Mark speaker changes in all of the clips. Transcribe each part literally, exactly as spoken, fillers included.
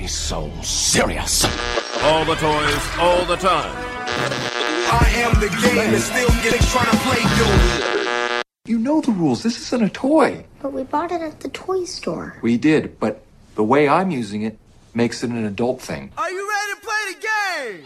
Speaker 1: so serious.
Speaker 2: All the toys, all the time.
Speaker 3: I am the game and still getting trying to play dude.
Speaker 4: You know the rules. This isn't a toy.
Speaker 5: But we bought it at the toy store.
Speaker 4: We did, but the way I'm using it makes it an adult thing.
Speaker 3: Are you ready to play the game?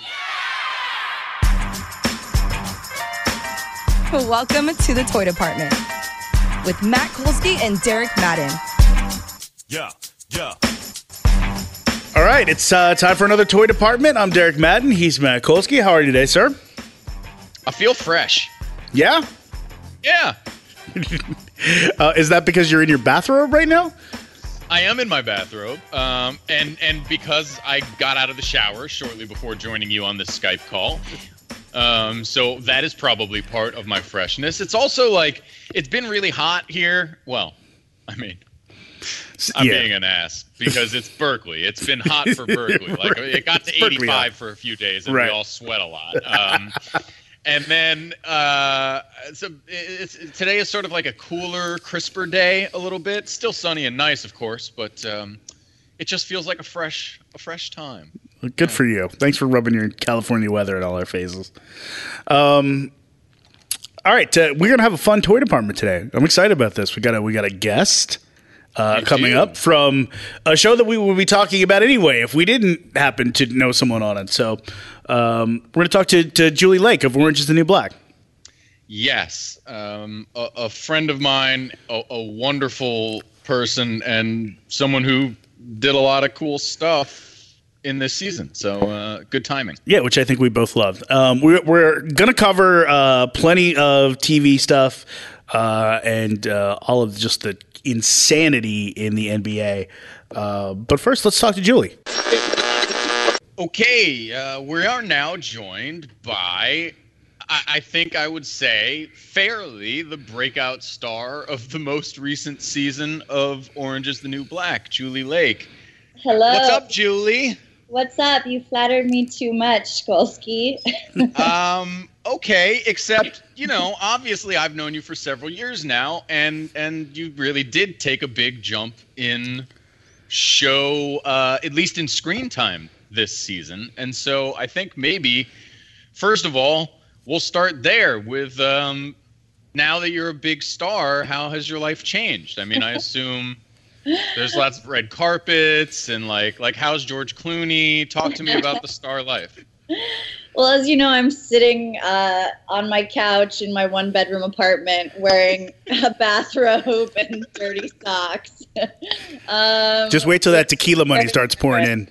Speaker 6: Welcome to the Toy Department with Matt Kolsky and Derek Madden.
Speaker 2: Yeah, yeah.
Speaker 7: All right, it's uh, time for another Toy Department. I'm Derek Madden. He's Matt Kolsky. How are you today, sir?
Speaker 8: I feel fresh.
Speaker 7: Yeah?
Speaker 8: Yeah.
Speaker 7: uh, is that because you're in your bathrobe right now?
Speaker 8: I am in my bathrobe, um, and, and because I got out of the shower shortly before joining you on this Skype call. Um, so that is probably part of my freshness. It's also like, it's been really hot here. Well, I mean, I'm
Speaker 7: yeah.
Speaker 8: being an ass because it's Berkeley. It's been hot for Berkeley. Like
Speaker 7: Right.
Speaker 8: it got to
Speaker 7: It's
Speaker 8: eighty-five for a few days and
Speaker 7: right.
Speaker 8: we all sweat a lot. Um, and then, uh, so it's, today is sort of like a cooler, crisper day a little bit. Still sunny and nice, of course, but, um, it just feels like a fresh, a fresh time.
Speaker 7: Good for you. Thanks for rubbing your California weather in all our faces. Um, all right, uh, we're gonna have a fun toy department today. I'm excited about this. We got a we got a guest uh, coming
Speaker 8: do.
Speaker 7: up from a show that we will be talking about anyway if we didn't happen to know someone on it. So um, we're gonna talk to, to Julie Lake of Orange Is the New Black.
Speaker 8: Yes, um, a, a friend of mine, a, a wonderful person, and someone who did a lot of cool stuff in this season. So uh, good timing.
Speaker 7: Yeah, which I think we both loved. Um, we're we're going to cover uh, plenty of T V stuff uh, and uh, all of just the insanity in the N B A. Uh, but first, let's talk to Julie.
Speaker 8: Okay, uh, we are now joined by, I, I think I would say, fairly the breakout star of the most recent season of Orange Is the New Black, Julie Lake.
Speaker 9: Hello.
Speaker 8: What's up, Julie?
Speaker 9: What's up? You flattered me too much, Skolsky.
Speaker 8: um, okay, except, you know, obviously I've known you for several years now, and and you really did take a big jump in show, uh, at least in screen time this season. And so I think maybe, first of all, we'll start there with, um, now that you're a big star, how has your life changed? I mean, I assume... There's lots of red carpets and like like how's George Clooney? Talk to me about the star life.
Speaker 9: Well, as you know, I'm sitting uh, on my couch in my one bedroom apartment wearing a bathrobe and dirty socks. um,
Speaker 7: Just wait till that tequila money starts pouring in.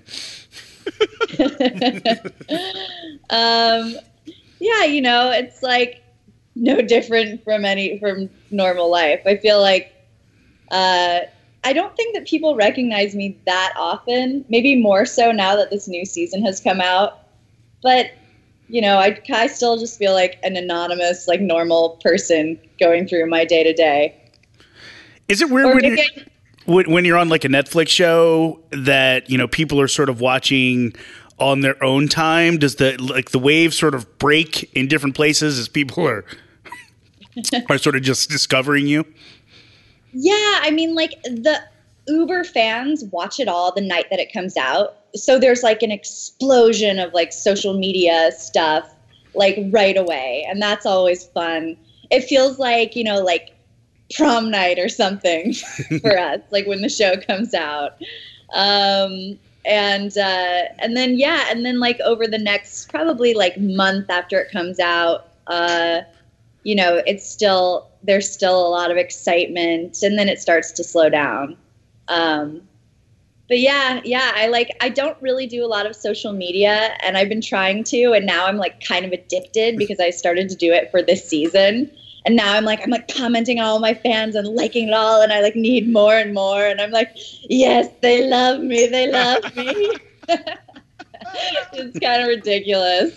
Speaker 9: um, yeah, you know, it's like no different from any from normal life. I feel like uh, I don't think that people recognize me that often, maybe more so now that this new season has come out. But, you know, I, I still just feel like an anonymous, like normal person going through my day to day.
Speaker 7: Is it weird when you're, when, when you're on like a Netflix show that, you know, people are sort of watching on their own time? Does the like the waves sort of break in different places as people are are sort of just discovering you?
Speaker 9: Yeah, I mean, like, the Uber fans watch it all the night that it comes out. So there's, like, an explosion of, like, social media stuff, like, right away. And that's always fun. It feels like, you know, like, prom night or something for us, like, when the show comes out. Um, and, uh, and then, yeah, and then, like, over the next probably, like, month after it comes out, uh, you know, it's still... there's still a lot of excitement, and then it starts to slow down. Um, but yeah, yeah, I like, I don't really do a lot of social media, and I've been trying to, and now I'm like kind of addicted because I started to do it for this season. And now I'm like, I'm like commenting on all my fans and liking it all, and I like need more and more. And I'm like, yes, they love me. They love me. It's kind of ridiculous.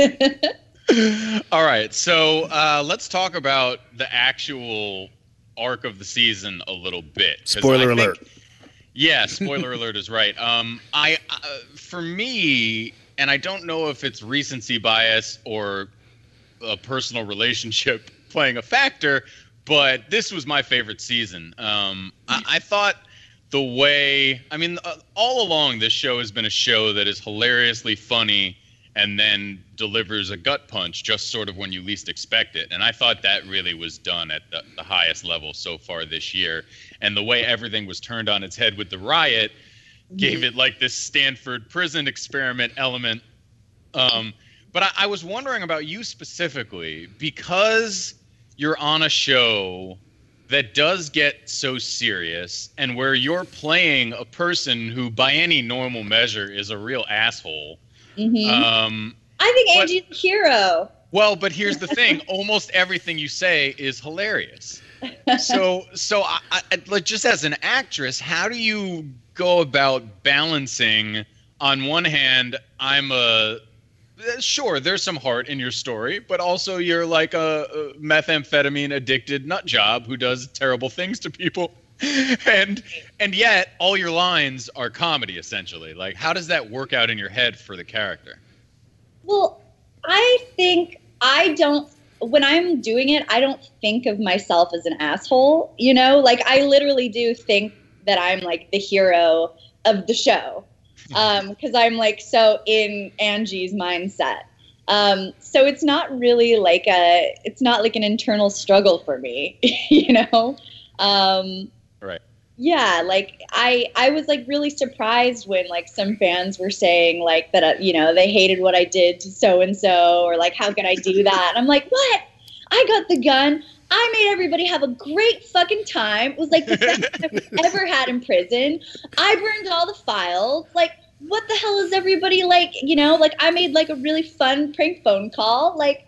Speaker 8: All right, so uh, let's talk about the actual arc of the season a little bit.
Speaker 7: Spoiler
Speaker 8: I think,
Speaker 7: alert.
Speaker 8: Yeah, spoiler alert is right. Um, I, uh, for me, and I don't know if it's recency bias or a personal relationship playing a factor, but this was my favorite season. Um, I, I thought the way, I mean, uh, all along this show has been a show that is hilariously funny and then delivers a gut punch just sort of when you least expect it. And I thought that really was done at the, the highest level so far this year. And the way everything was turned on its head with the riot gave it like this Stanford prison experiment element. Um, but I, I was wondering about you specifically, because you're on a show that does get so serious and where you're playing a person who by any normal measure is a real asshole.
Speaker 9: Mm-hmm.
Speaker 8: Um,
Speaker 9: I think
Speaker 8: but,
Speaker 9: Angie's a hero.
Speaker 8: Well, but here's the thing. Almost everything you say is hilarious. So, so I, I, like, just as an actress, how do you go about balancing, on one hand, I'm a, sure, there's some heart in your story, but also you're like a, a methamphetamine addicted nut job who does terrible things to people. and and yet all your lines are comedy, essentially. Like, how does that work out in your head for the character?
Speaker 9: Well, I think I don't, when I'm doing it, I don't think of myself as an asshole, you know? Like, I literally do think that I'm like the hero of the show, um, because I'm like so in Angie's mindset. Um, so it's not really like a, it's not like an internal struggle for me, you know? Um,
Speaker 8: Right.
Speaker 9: Yeah, like I, I was like really surprised when like some fans were saying like that, uh, you know, they hated what I did to so and so, or like how could I do that? And I'm like, what? I got the gun. I made everybody have a great fucking time. It was like the best I've ever had in prison. I burned all the files. Like, what the hell is everybody like? You know, like I made like a really fun prank phone call. Like,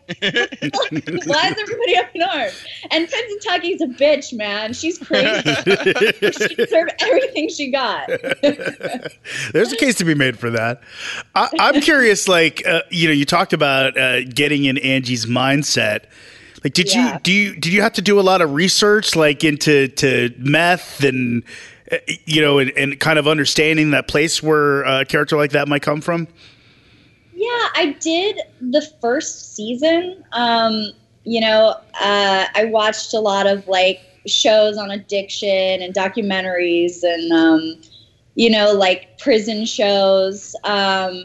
Speaker 9: why is everybody up in arms? And Pennsatucky's a bitch, man. She's crazy. She deserved everything she got.
Speaker 7: There's a case to be made for that. I, I'm curious, like, uh, you know, you talked about uh, getting in Angie's mindset. Like, did
Speaker 9: Yeah.
Speaker 7: you do you did you have to do a lot of research, like into to meth and uh, you know, and, and kind of understanding that place where a character like that might come from?
Speaker 9: Yeah, I did the first season. Um, you know, uh, I watched a lot of like shows on addiction and documentaries and, um, you know, like prison shows. Um,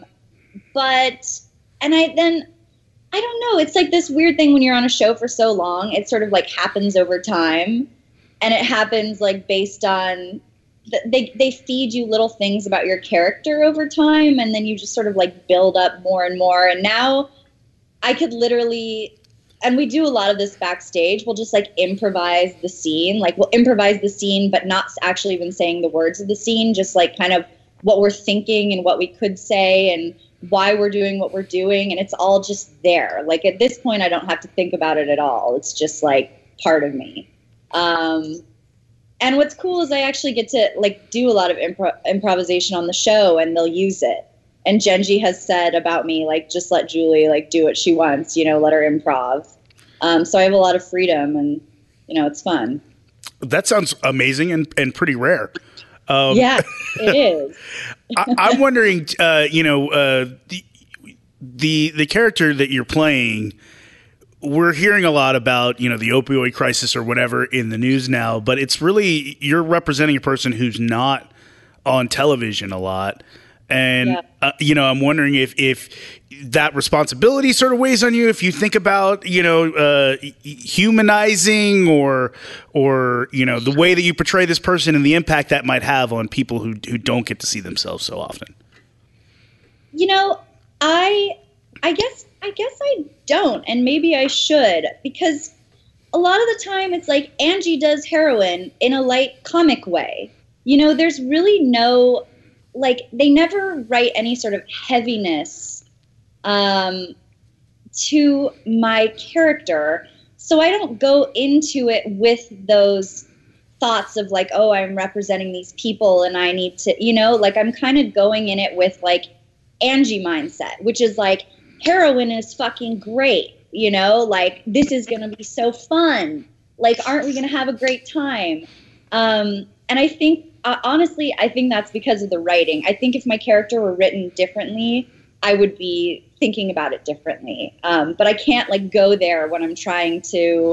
Speaker 9: but, and I then, I don't know, it's like this weird thing when you're on a show for so long, it sort of like happens over time, and it happens like based on, they they feed you little things about your character over time, and then you just sort of like build up more and more. And now I could literally, and we do a lot of this backstage, we'll just like improvise the scene. Like we'll improvise the scene, but not actually even saying the words of the scene, just like kind of what we're thinking and what we could say and why we're doing what we're doing. And it's all just there. Like at this point, I don't have to think about it at all. It's just like part of me. Um, And what's cool is I actually get to like do a lot of impro- improvisation on the show, and they'll use it. And Genji has said about me, like, just let Julie like do what she wants, you know, let her improv. Um, so I have a lot of freedom, and you know, it's fun.
Speaker 7: That sounds amazing and, and pretty rare. Um,
Speaker 9: yeah, it is.
Speaker 7: I, I'm wondering, uh, you know, uh, the, the the character that you're playing. We're hearing a lot about, you know, the opioid crisis or whatever in the news now, but it's really, you're representing a person who's not on television a lot. And, yeah. uh, you know, I'm wondering if, if that responsibility sort of weighs on you, if you think about, you know, uh, humanizing or, or, you know, the way that you portray this person and the impact that might have on people who, who don't get to see themselves so often.
Speaker 9: You know, I, I guess, I guess I don't, and maybe I should, because a lot of the time it's like Angie does heroin in a light comic way. You know, there's really no, like, they never write any sort of heaviness um, to my character, so I don't go into it with those thoughts of like, oh, I'm representing these people and I need to, you know, like I'm kind of going in it with like Angie mindset, which is like, heroin is fucking great, you know, like this is going to be so fun. Like, aren't we going to have a great time? Um, and I think, uh, honestly, I think that's because of the writing. I think if my character were written differently, I would be thinking about it differently. Um, but I can't like go there when I'm trying to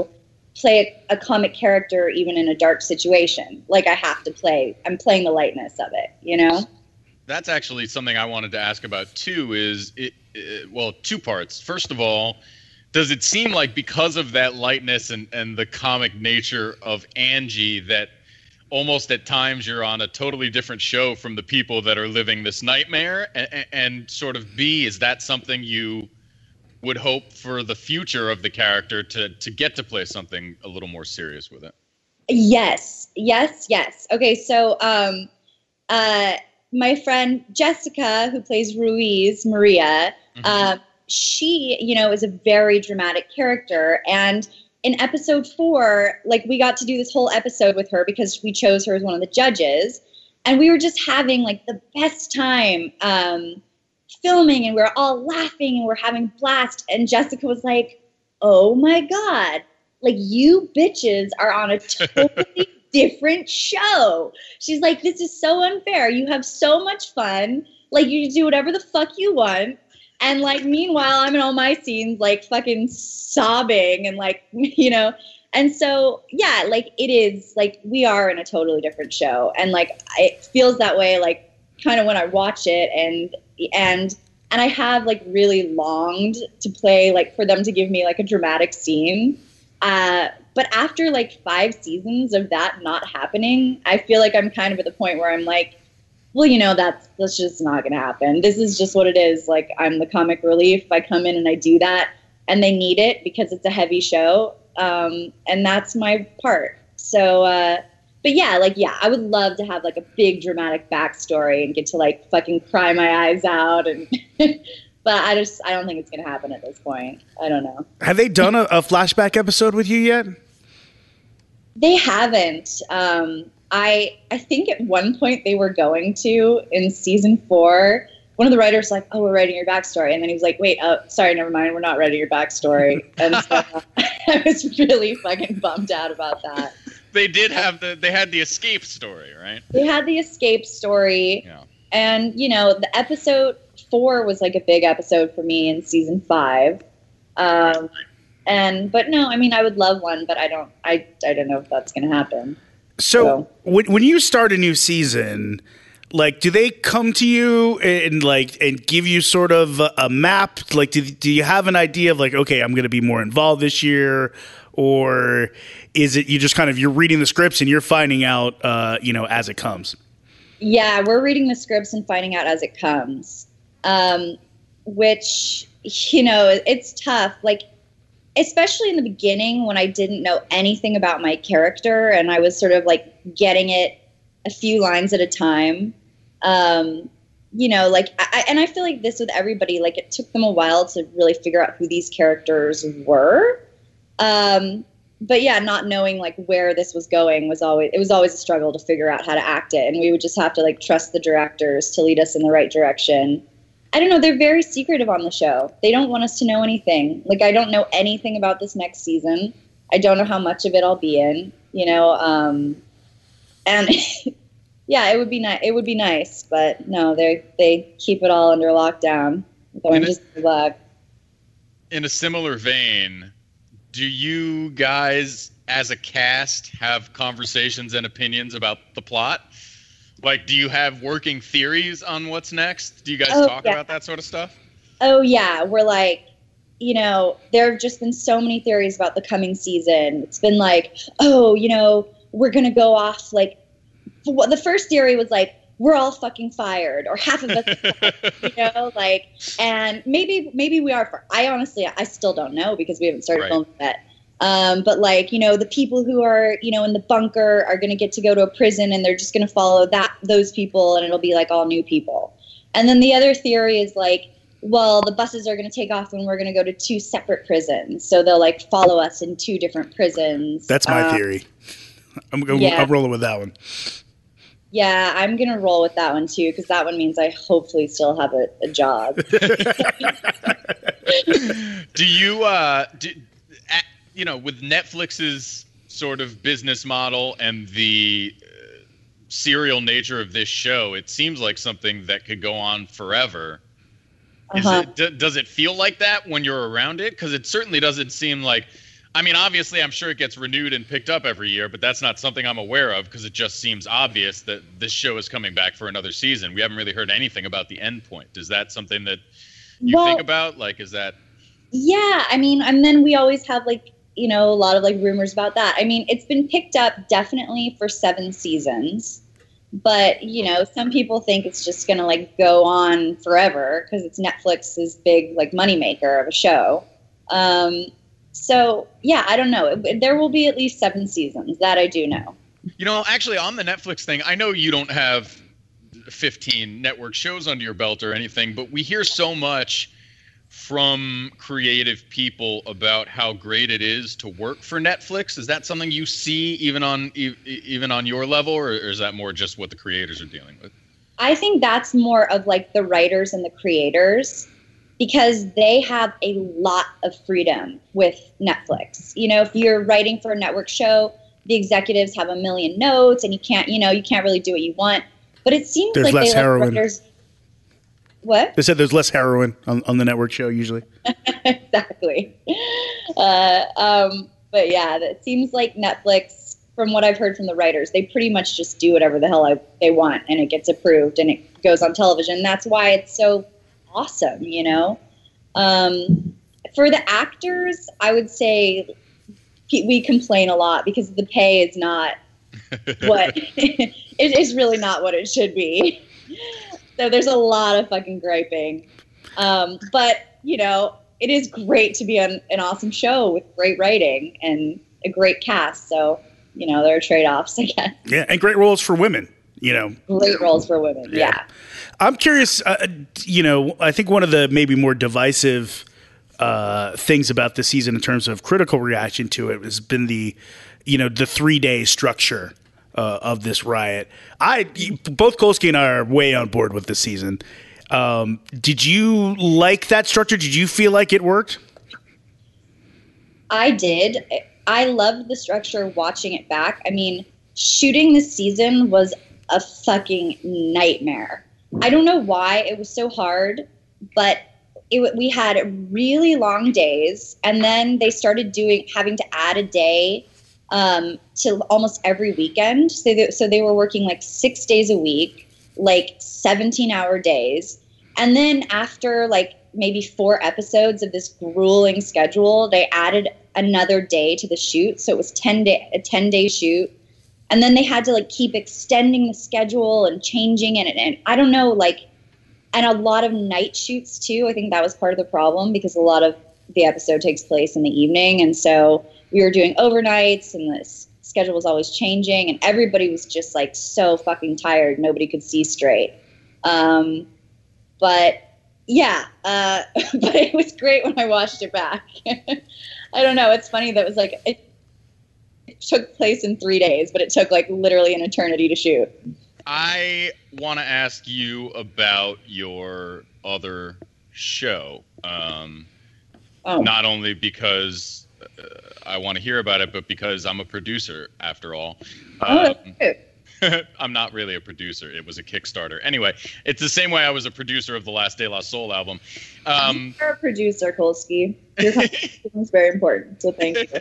Speaker 9: play a, a comic character even in a dark situation. Like I have to play, I'm playing the lightness of it, you know?
Speaker 8: That's actually something I wanted to ask about too, is it, it well, two parts. First of all, does it seem like because of that lightness and, and the comic nature of Angie that almost at times you're on a totally different show from the people that are living this nightmare? And, and sort of B, is that something you would hope for the future of the character to, to get to play something a little more serious with it?
Speaker 9: Yes, yes, yes. Okay, so um, uh, my friend Jessica, who plays Ruiz, Maria, mm-hmm. uh, she, you know, is a very dramatic character. And in episode four, like we got to do this whole episode with her because we chose her as one of the judges. And we were just having like the best time um, filming, and we were all laughing and we're having blast. And Jessica was like, oh my God, like you bitches are on a totally different show. She's like, this is so unfair. You have so much fun. Like you do whatever the fuck you want. And like, meanwhile, I'm in all my scenes, like fucking sobbing and like, you know, and so, yeah, like it is like, we are in a totally different show. And like, it feels that way, like kind of when I watch it, and, and, and I have like really longed to play, like for them to give me like a dramatic scene. Uh, but after like five seasons of that not happening, I feel like I'm kind of at the point where I'm like, well, you know, that's that's just not going to happen. This is just what it is. Like, I'm the comic relief. I come in and I do that, and they need it because it's a heavy show, um, and that's my part. So, uh, but yeah, like, yeah, I would love to have like a big dramatic backstory and get to like fucking cry my eyes out, and but I just I don't think it's going to happen at this point. I don't know.
Speaker 7: Have they done a, a flashback episode with you yet?
Speaker 9: They haven't. Um, I I think at one point they were going to in season four. One of the writers was like, oh, we're writing your backstory. And then he was like, wait, oh, sorry, never mind. We're not writing your backstory. And so I was really fucking bummed out about that.
Speaker 8: They did have the, they had the escape story, right?
Speaker 9: They had the escape story.
Speaker 8: Yeah.
Speaker 9: And, you know, the episode four was like a big episode for me in season five. Um, and, but no, I mean, I would love one, but I don't, I, I don't know if that's going to happen.
Speaker 7: So,
Speaker 9: So.
Speaker 7: when when you start a new season, like, do they come to you and like and give you sort of a, a map? Like, do do you have an idea of like, okay, I'm going to be more involved this year, or is it you just kind of you're reading the scripts and you're finding out, uh, you know, as it comes?
Speaker 9: Yeah, we're reading the scripts and finding out as it comes, um, which, you know, it's tough. Like, especially in the beginning when I didn't know anything about my character and I was sort of like getting it a few lines at a time. Um, you know, like, I, and I feel like this with everybody, like it took them a while to really figure out who these characters were. Um, but yeah, not knowing like where this was going was always, it was always a struggle to figure out how to act it. And we would just have to like trust the directors to lead us in the right direction. I don't know. They're very secretive on the show. They don't want us to know anything. Like, I don't know anything about this next season. I don't know how much of it I'll be in, you know? Um, and yeah, it would be nice. It would be nice, but no, they, they keep it all under lockdown. So I'm just luck.
Speaker 8: In a similar vein, do you guys as a cast have conversations and opinions about the plot? Like, do you have working theories on what's next? Do you guys
Speaker 9: oh,
Speaker 8: talk
Speaker 9: yeah.
Speaker 8: about that sort of stuff?
Speaker 9: Oh, yeah. We're like, you know, there have just been so many theories about the coming season. It's been like, oh, you know, we're going to go off. Like, the first theory was like, we're all fucking fired, or half of us are fired, you know, like, and maybe, maybe we are. For, I honestly, I still don't know because we haven't started
Speaker 8: right.
Speaker 9: filming yet. Um, but like, you know, the people who are, you know, in the bunker are going to get to go to a prison and they're just going to follow that, those people, and it'll be like all new people. And then the other theory is like, well, the buses are going to take off and we're going to go to two separate prisons. So they'll like follow us in two different prisons.
Speaker 7: That's my
Speaker 9: um,
Speaker 7: theory. I'm going
Speaker 9: yeah.
Speaker 7: I'm rolling with that one.
Speaker 9: Yeah, I'm going to roll with that one too, because that one means I hopefully still have a, a job.
Speaker 8: do you, uh, do, at, you know, with Netflix's sort of business model and the uh, serial nature of this show, it seems like something that could go on forever. Is
Speaker 9: Uh-huh.
Speaker 8: it, d- does it feel like that when you're around it? Because it certainly doesn't seem like, I mean, obviously, I'm sure it gets renewed and picked up every year, but that's not something I'm aware of because it just seems obvious that this show is coming back for another season. We haven't really heard anything about the end point. Is that something that you
Speaker 9: well,
Speaker 8: think about? Like, is that?
Speaker 9: Yeah, I mean, and then we always have like, you know, a lot of like rumors about that. I mean, it's been picked up definitely for seven seasons, but you know, some people think it's just gonna like go on forever because it's Netflix's big like moneymaker of a show. Um, So, yeah, I don't know. There will be at least seven seasons. That I do know.
Speaker 8: You know, actually, on the Netflix thing, I know you don't have fifteen network shows under your belt or anything, but we hear so much from creative people about how great it is to work for Netflix. Is that something you see even on even on your level, or is that more just what the creators are dealing with?
Speaker 9: I think that's more of like the writers and the creators, because they have a lot of freedom with Netflix. You know, if you're writing for a network show, the executives have a million notes and you can't, you know, you can't really do what you want. But it seems
Speaker 7: there's
Speaker 9: like
Speaker 7: less
Speaker 9: they
Speaker 7: heroin.
Speaker 9: let writers... What?
Speaker 7: They said there's less heroin on, on the network show usually.
Speaker 9: Exactly. Uh, um, but yeah, it seems like Netflix, from what I've heard from the writers, they pretty much just do whatever the hell I, they want and it gets approved and it goes on television. That's why it's so awesome, you know. Um, for the actors, I would say we complain a lot because the pay is not what it is really not what it should be. So there's a lot of fucking griping. Um, but you know, it is great to be on an awesome show with great writing and a great cast. So you know, there are trade-offs, I guess.
Speaker 7: Yeah, and great roles for women. You know,
Speaker 9: great roles for women. Yeah. yeah.
Speaker 7: I'm curious, uh, you know, I think one of the maybe more divisive uh, things about this season in terms of critical reaction to it has been the, you know, the three-day structure uh, of this riot. I both Kolsky and I are way on board with this season. Um, did you like that structure? Did you feel like it worked?
Speaker 9: I did. I loved the structure watching it back. I mean, shooting this season was a fucking nightmare. I don't know why it was so hard, but it, we had really long days, and then they started doing having to add a day um, to almost every weekend. So they, so they were working like six days a week, like seventeen-hour days, and then after like maybe four episodes of this grueling schedule, they added another day to the shoot. So it was ten day a ten-day shoot. And then they had to like keep extending the schedule and changing it. And, and I don't know, like, and a lot of night shoots too. I think that was part of the problem because a lot of the episode takes place in the evening. And so we were doing overnights and the schedule was always changing and everybody was just like so fucking tired. Nobody could see straight. Um, but yeah, uh, but it was great when I watched it back. I don't know. It's funny that it was like, it, took place in three days, but it took like literally an eternity to shoot.
Speaker 8: I want to ask you about your other show. Um, oh. Not only because uh, I want to hear about it, but because I'm a producer after all. Um, oh, I'm not really a producer. It was a Kickstarter. Anyway, it's the same way I was a producer of the Last De La Soul album. Um,
Speaker 9: You're a producer, Kolsky. Your contribution is very important, so thank you.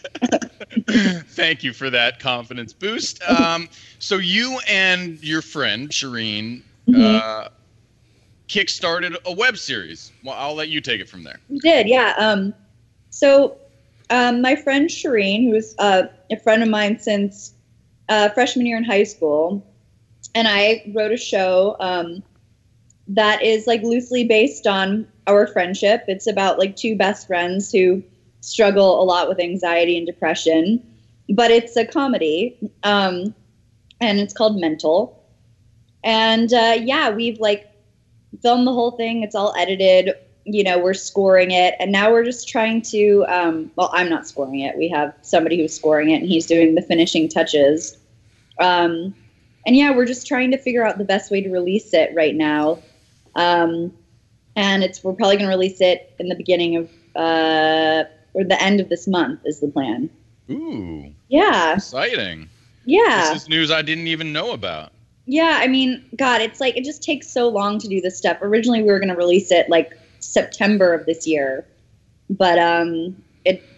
Speaker 8: Thank you for that confidence boost. Um, so you and your friend, Shireen, mm-hmm. uh, kickstarted a web series. Well, I'll let you take it from there.
Speaker 9: We did, yeah. Um, so um, my friend Shireen, who's uh, a friend of mine since uh, freshman year in high school, and I wrote a show um, that is like loosely based on our friendship. It's about like two best friends who struggle a lot with anxiety and depression, but it's a comedy, um, and it's called Mental. And uh, yeah, we've like filmed the whole thing. It's all edited. You know, we're scoring it, and now we're just trying to. Um, well, I'm not scoring it. We have somebody who's scoring it, and he's doing the finishing touches. Um, and yeah, we're just trying to figure out the best way to release it right now. Um, and it's we're probably going to release it in the beginning of uh, or the end of this month is the plan.
Speaker 8: Ooh.
Speaker 9: Yeah.
Speaker 8: Exciting.
Speaker 9: Yeah.
Speaker 8: This is news I didn't even know about.
Speaker 9: Yeah, I mean, God, it's like it just takes so long to do this stuff. Originally, we were going to release it like September of this year, but um, it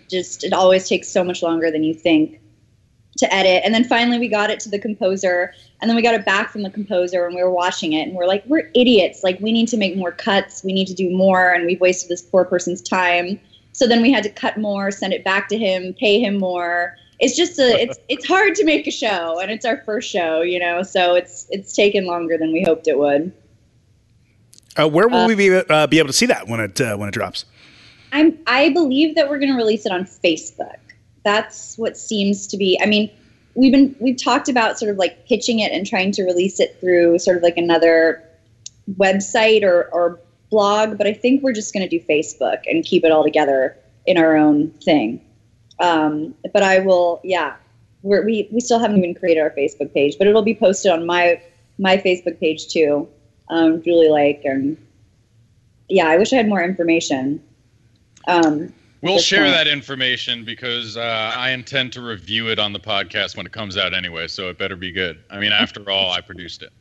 Speaker 9: just it always takes so much longer than you think to edit. And then finally we got it to the composer, and then we got it back from the composer, and we were watching it, and we're like, we're idiots. Like, we need to make more cuts. We need to do more, and we've wasted this poor person's time. So then we had to cut more, send it back to him, pay him more. It's just a, it's it's hard to make a show, and it's our first show, you know. So it's it's taken longer than we hoped it would.
Speaker 7: Uh, where will
Speaker 9: uh,
Speaker 7: we be uh, be able to see that when it uh, when it drops?
Speaker 9: I'm I believe that we're going to release it on Facebook. That's what seems to be. I mean, we've been we've talked about sort of like pitching it and trying to release it through sort of like another website or or blog, but I think we're just going to do Facebook and keep it all together in our own thing. Um, but I will, yeah, we're, we we still haven't even created our Facebook page, but it'll be posted on my my Facebook page too. Um, Julie Lake, and yeah, I wish I had more information. Um,
Speaker 8: We'll share point. that information because uh, I intend to review it on the podcast when it comes out anyway, so it better be good. I mean, after all, I produced it.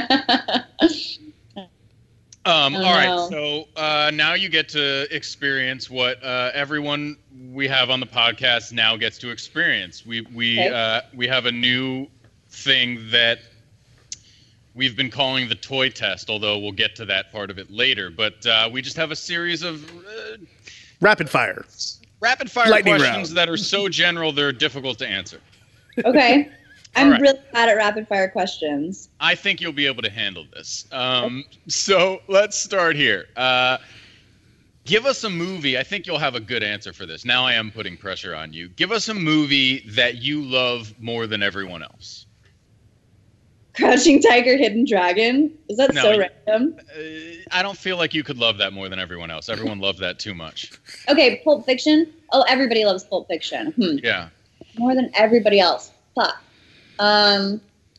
Speaker 8: um,
Speaker 9: oh,
Speaker 8: all right,
Speaker 9: no.
Speaker 8: so uh, now you get to experience what uh, everyone we have on the podcast now gets to experience. We we
Speaker 9: okay.
Speaker 8: uh, we have a new thing that we've been calling the toy test, although we'll get to that part of it later. But uh, we just have a series of uh,
Speaker 7: rapid fire,
Speaker 8: rapid fire
Speaker 7: Lightning
Speaker 8: questions
Speaker 7: round.
Speaker 8: that are so general they're difficult to answer.
Speaker 9: Okay, I'm
Speaker 8: right.
Speaker 9: really bad at rapid fire questions.
Speaker 8: I think you'll be able to handle this. Um, so let's start here. Uh, give us a movie. I think you'll have a good answer for this. Now I am putting pressure on you. Give us a movie that you love more than everyone else.
Speaker 9: Crouching Tiger, Hidden Dragon? Is that
Speaker 8: No,
Speaker 9: so
Speaker 8: you-
Speaker 9: random?
Speaker 8: Uh, I don't feel like you could love that more than everyone else. Everyone loved that too much.
Speaker 9: Okay, Pulp Fiction. Oh, everybody loves Pulp Fiction. Hmm.
Speaker 8: Yeah.
Speaker 9: More than everybody else. Fuck. Um.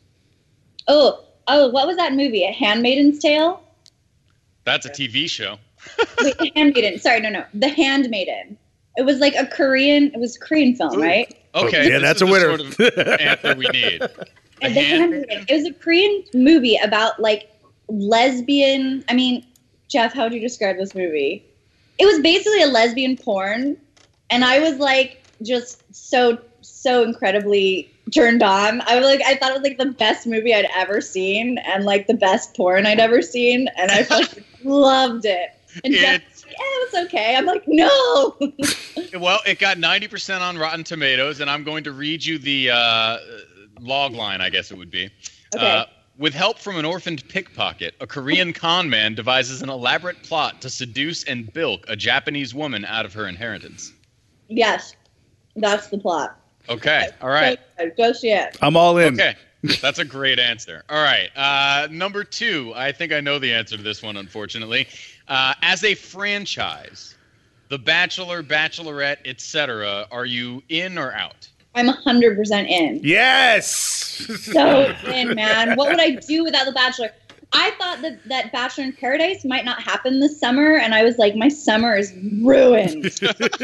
Speaker 9: Oh, oh, what was that movie? A Handmaiden's Tale?
Speaker 8: That's a T V show.
Speaker 9: Wait, The Handmaiden. Sorry, no, no. The Handmaiden. It was like a Korean. It was a Korean film,
Speaker 8: Ooh.
Speaker 9: right?
Speaker 8: Okay.
Speaker 7: Yeah,
Speaker 8: this
Speaker 7: that's
Speaker 8: is
Speaker 7: a winner.
Speaker 8: the sort of answer we need. The
Speaker 9: The
Speaker 8: Hand-
Speaker 9: Handmaiden. It was a Korean movie about like lesbian. I mean, Jeff, how would you describe this movie? It was basically a lesbian porn, and I was like just so so incredibly turned on. I was like, I thought it was like the best movie I'd ever seen, and like the best porn I'd ever seen, and I like loved it. And Jeff
Speaker 8: It's-
Speaker 9: was like, yeah, it was okay. I'm like, no.
Speaker 8: Well, it got ninety percent on Rotten Tomatoes, and I'm going to read you the uh, log line, I guess it would be.
Speaker 9: Okay.
Speaker 8: Uh, with help from an orphaned pickpocket, a Korean con man devises an elaborate plot to seduce and bilk a Japanese woman out of her inheritance.
Speaker 9: Yes, that's the plot.
Speaker 8: Okay, all right.
Speaker 9: So good. Go see it.
Speaker 7: I'm all in.
Speaker 8: Okay, that's a great answer. All right, uh, number two. I think I know the answer to this one, unfortunately. Uh, as a franchise, The Bachelor, Bachelorette, et cetera, are you in or out?
Speaker 9: I'm one hundred percent in.
Speaker 7: Yes.
Speaker 9: So in, man. What would I do without The Bachelor? I thought that, that Bachelor in Paradise might not happen this summer, and I was like, my summer is ruined.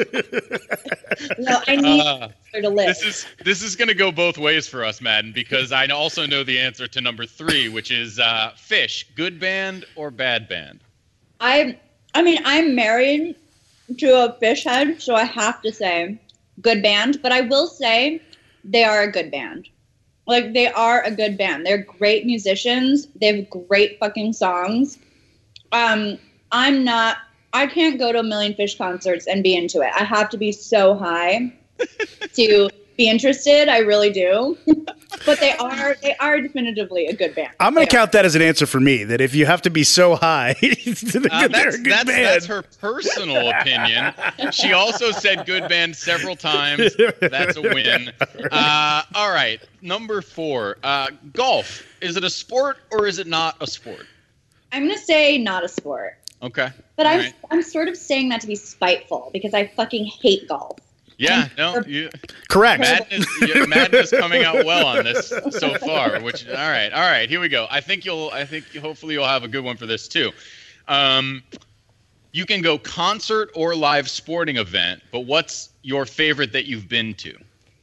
Speaker 9: No, I need
Speaker 8: Uh,
Speaker 9: Bachelor to live.
Speaker 8: This is this is going to go both ways for us, Madden, because I also know the answer to number three, which is uh, Fish. Good band or bad band?
Speaker 9: I, I mean, I'm married to a fish head, so I have to say good band, but I will say they are a good band. Like, they are a good band. They're great musicians. They have great fucking songs. Um, I'm not, I can't go to a Million Fish concerts and be into it. I have to be so high to be interested. I really do. But they are, they are definitively a good band.
Speaker 7: I'm going
Speaker 9: They
Speaker 7: to
Speaker 9: are.
Speaker 7: count that as an answer for me. That if you have to be so high, they're
Speaker 8: Uh,
Speaker 7: a
Speaker 8: that's,
Speaker 7: good
Speaker 8: that's,
Speaker 7: band.
Speaker 8: that's her personal opinion. She also said good band several times. That's a win. Uh, all right, number four. Uh, golf. Is it a sport or is it not a sport?
Speaker 9: I'm going to say not a sport.
Speaker 8: Okay.
Speaker 9: But
Speaker 8: All
Speaker 9: I'm
Speaker 8: right.
Speaker 9: I'm sort of saying that to be spiteful because I fucking hate golf.
Speaker 8: Yeah, no, you,
Speaker 7: Correct.
Speaker 8: Madden is, you- Madden is coming out well on this so far. Which, all right, all right, here we go. I think you'll, I think hopefully you'll have a good one for this too. Um, you can go concert or live sporting event, but what's your favorite that you've been to?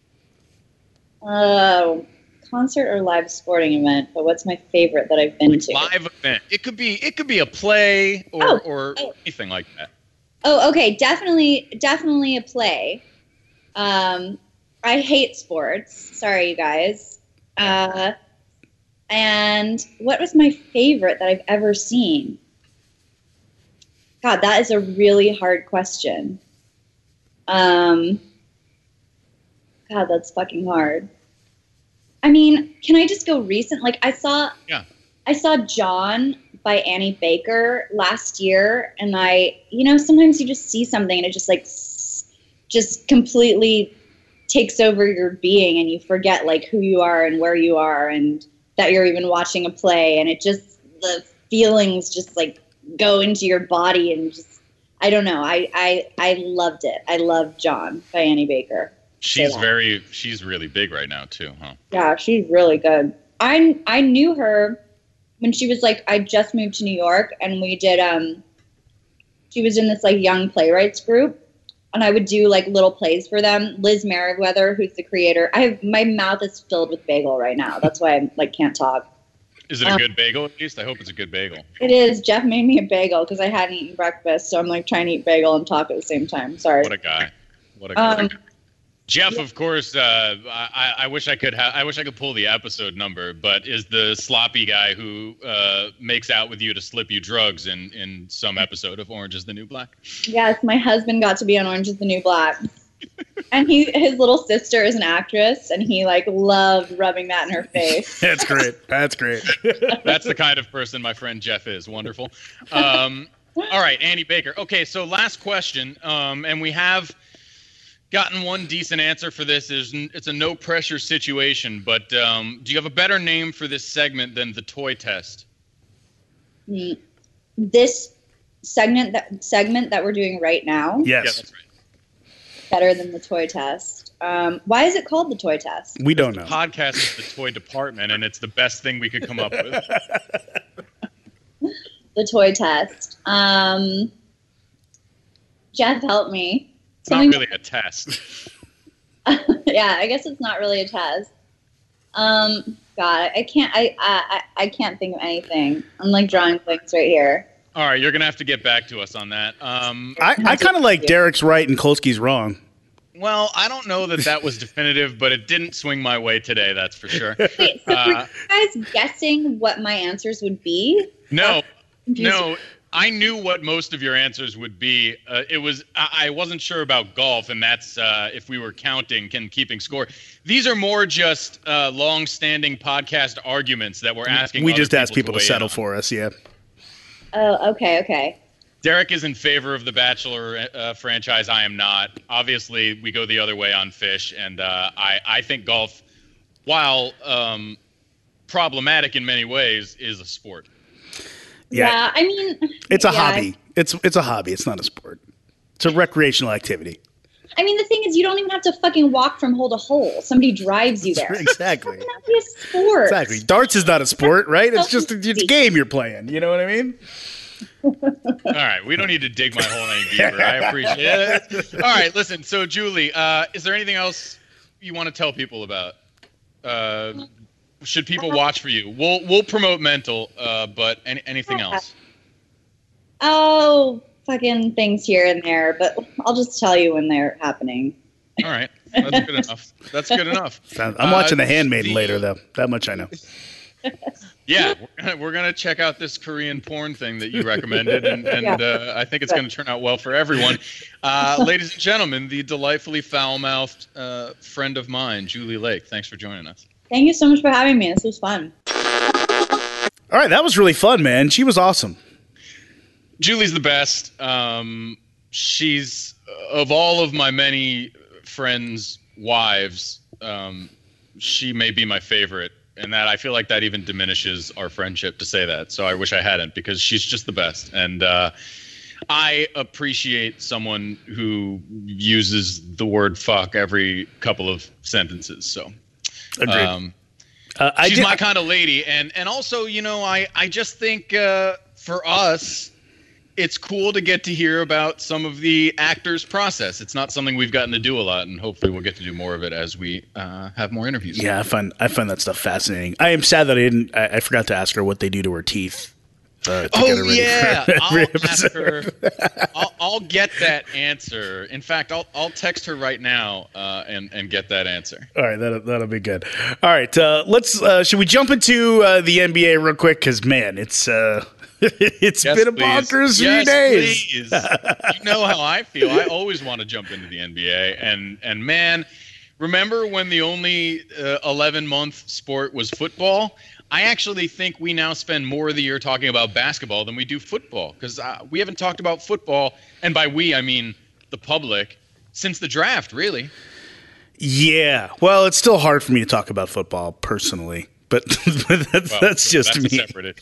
Speaker 9: Oh, concert or live sporting event, but what's my favorite that I've been to?
Speaker 8: Live event. It could be, it could be a play or
Speaker 9: Oh,
Speaker 8: or
Speaker 9: oh.
Speaker 8: anything like that.
Speaker 9: Oh, okay, definitely, definitely a play. Um, I hate sports. Sorry, you guys. Uh, and what was my favorite that I've ever seen? God, that is a really hard question. Um, God, that's fucking hard. I mean, can I just go recent? Like I saw,
Speaker 8: Yeah.
Speaker 9: I saw John by Annie Baker last year, and I, you know, sometimes you just see something and it just like, s- just completely takes over your being, and you forget like who you are and where you are, and that you're even watching a play, and it just the feelings just like go into your body, and just I don't know. I I I loved it. I loved John by Annie Baker.
Speaker 8: She's
Speaker 9: that.
Speaker 8: very, she's really big right now too, huh?
Speaker 9: Yeah, she's really good. I I knew her when she was like, I just moved to New York, and we did, um, she was in this like young playwrights group, and I would do like little plays for them. Liz Merriweather, who's the creator. I have, my mouth is filled with bagel right now. That's why I like can't talk.
Speaker 8: Is it a
Speaker 9: Um,
Speaker 8: good bagel at least? I hope it's a good bagel.
Speaker 9: It is. Jeff made me a bagel because I hadn't eaten breakfast, so I'm like trying to eat bagel and talk at the same time. Sorry.
Speaker 8: What a guy. What a guy.
Speaker 9: Um,
Speaker 8: Jeff, of course, uh, I, I wish I could ha- I wish I could pull the episode number, but is the sloppy guy who uh, makes out with you to slip you drugs in, in some episode of Orange is the New Black.
Speaker 9: Yes, my husband got to be on Orange is the New Black. And he, his little sister is an actress, and he like loved rubbing that in her face.
Speaker 7: That's great. That's great.
Speaker 8: That's the kind of person my friend Jeff is. Wonderful. Um, all right, Annie Baker. Okay, so last question, um, and we have gotten one decent answer for this. Is it's a no pressure situation, but um, do you have a better name for this segment than the toy test?
Speaker 9: Mm, This segment that segment that we're doing right now,
Speaker 7: Yes.
Speaker 8: Yeah, that's right.
Speaker 9: better than the toy test. Um, why is it called the toy test?
Speaker 7: We don't know.
Speaker 8: Podcast is the toy department, and it's the best thing we could come up with.
Speaker 9: The toy test. Um, Jeff, help me.
Speaker 8: It's not really a test.
Speaker 9: Yeah, I guess it's not really a test. Um, God, I can't. I, I I I can't think of anything. I'm like drawing blanks right here.
Speaker 8: All right, you're gonna have to get back to us on that. Um,
Speaker 7: I, I kind of like Derek's right and Kolsky's wrong.
Speaker 8: well, I don't know that that was definitive, but it didn't swing my way today. That's for sure.
Speaker 9: Wait, so
Speaker 8: Uh,
Speaker 9: were you guys guessing what my answers would be?
Speaker 8: No,
Speaker 9: Confused.
Speaker 8: no. I knew what most of your answers would be. Uh, it was I, I wasn't sure about golf, and that's uh, if we were counting and keeping score. These are more just uh, long-standing podcast arguments that we're asking.
Speaker 7: We
Speaker 8: other
Speaker 7: just ask people
Speaker 8: weigh
Speaker 7: to
Speaker 8: in
Speaker 7: settle
Speaker 8: on.
Speaker 7: for us. Yeah.
Speaker 9: Oh, okay, okay.
Speaker 8: Derek is in favor of the Bachelor uh, franchise. I am not. Obviously, we go the other way on Fish, and uh, I, I think golf, while um, problematic in many ways, is a sport.
Speaker 7: Yeah.
Speaker 9: Yeah, I mean,
Speaker 7: It's a
Speaker 9: yeah.
Speaker 7: hobby. It's it's a hobby. It's not a sport. It's a recreational activity.
Speaker 9: I mean, the thing is, you don't even have to fucking walk from hole to hole. Somebody drives you there.
Speaker 7: Exactly.
Speaker 9: How can that be a sport?
Speaker 7: Exactly. Darts is not a sport, right? It's just a, it's a game you're playing. You know what I mean?
Speaker 8: All right, we don't need to dig my hole any deeper. I appreciate it. All right, listen. So, Julie, uh, is there anything else you want to tell people about? Uh, should people watch for you? We'll we'll promote Mental, uh, but any, anything else?
Speaker 9: Oh, fucking things here and there, but I'll just tell you when they're happening.
Speaker 8: All right, that's good enough. That's good enough.
Speaker 7: I'm watching
Speaker 8: Uh,
Speaker 7: The Handmaiden
Speaker 8: the-
Speaker 7: later, though. That much I know.
Speaker 8: Yeah, we're gonna, we're gonna check out this Korean porn thing that you recommended, and, and
Speaker 9: Yeah.
Speaker 8: uh, I think it's gonna turn out well for everyone. Uh, ladies and gentlemen, the delightfully foul-mouthed uh, friend of mine, Julie Lake. Thanks for joining us.
Speaker 9: Thank you so much for having me. This was fun.
Speaker 7: All right, that was really fun, man. She was awesome.
Speaker 8: Julie's the best. Um, she's of all of my many friends' wives, um, she may be my favorite, and that I feel like that even diminishes our friendship to say that. So I wish I hadn't, because she's just the best, and uh, I appreciate someone who uses the word "fuck" every couple of sentences. So.
Speaker 7: Agreed.
Speaker 8: Um,
Speaker 7: uh, I
Speaker 8: she's
Speaker 7: did,
Speaker 8: my kind of lady, and and also, you know, I I just think uh, for us, it's cool to get to hear about some of the actors' process. It's not something we've gotten to do a lot, and hopefully we'll get to do more of it as we uh, have more interviews.
Speaker 7: Yeah, I find I find that stuff fascinating. I am sad that I didn't. I, I forgot to ask her what they do to her teeth Uh, to
Speaker 8: oh
Speaker 7: get it ready
Speaker 8: yeah,
Speaker 7: for
Speaker 8: I'll
Speaker 7: every
Speaker 8: ask her.
Speaker 7: episode.
Speaker 8: I'll, I'll get that answer. In fact, I'll I'll text her right now uh, and and get that answer.
Speaker 7: All right, that'll, that'll be good. All right, uh, let's. Uh, should we jump into uh, the N B A real quick? Because man, it's uh, it's
Speaker 8: Yes,
Speaker 7: been a
Speaker 8: please.
Speaker 7: bonkers few
Speaker 8: Yes,
Speaker 7: days.
Speaker 8: please. You know how I feel. I always want to jump into the N B A, and and man, remember when the only uh, eleven month sport was football? I actually think we now spend more of the year talking about basketball than we do football, because uh, we haven't talked about football, and by we I mean the public, since the draft, really.
Speaker 7: Yeah, well, it's still hard for me to talk about football personally, but, but that's,
Speaker 8: Well,
Speaker 7: that's just
Speaker 8: that's
Speaker 7: me.
Speaker 8: a separate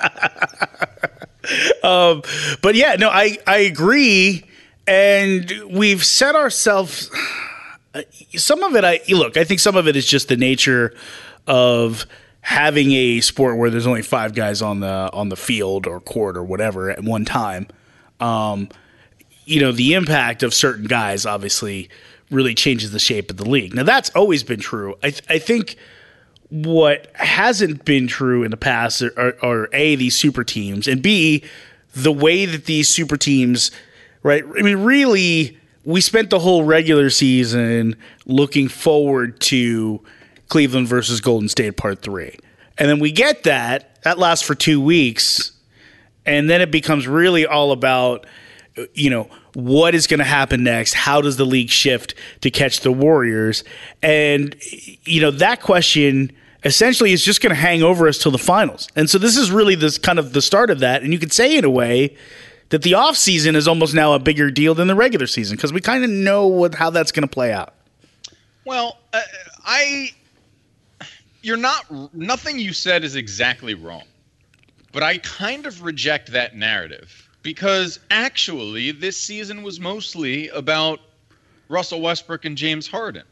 Speaker 8: issue.
Speaker 7: um, but yeah, no, I, I agree. And we've set ourselves, some of it, I look, I think some of it is just the nature of having a sport where there's only five guys on the, on the field or court or whatever at one time. Um, you know, the impact of certain guys obviously really changes the shape of the league. Now that's always been true. I, th- I think what hasn't been true in the past are, are, are A, these super teams, and B, the way that these super teams, right? I mean, really, we spent the whole regular season looking forward to Cleveland versus Golden State Part three. And then we get that. That lasts for two weeks. And then it becomes really all about, you know, what is going to happen next? How does the league shift to catch the Warriors? And, you know, that question essentially is just going to hang over us till the finals. And so this is really this kind of the start of that. And you could say in a way that the offseason is almost now a bigger deal than the regular season, because we kind of know what, how that's going to play out.
Speaker 8: Well, uh, I, you're not, nothing you said is exactly wrong, but I kind of reject that narrative, because actually this season was mostly about Russell Westbrook and James Harden.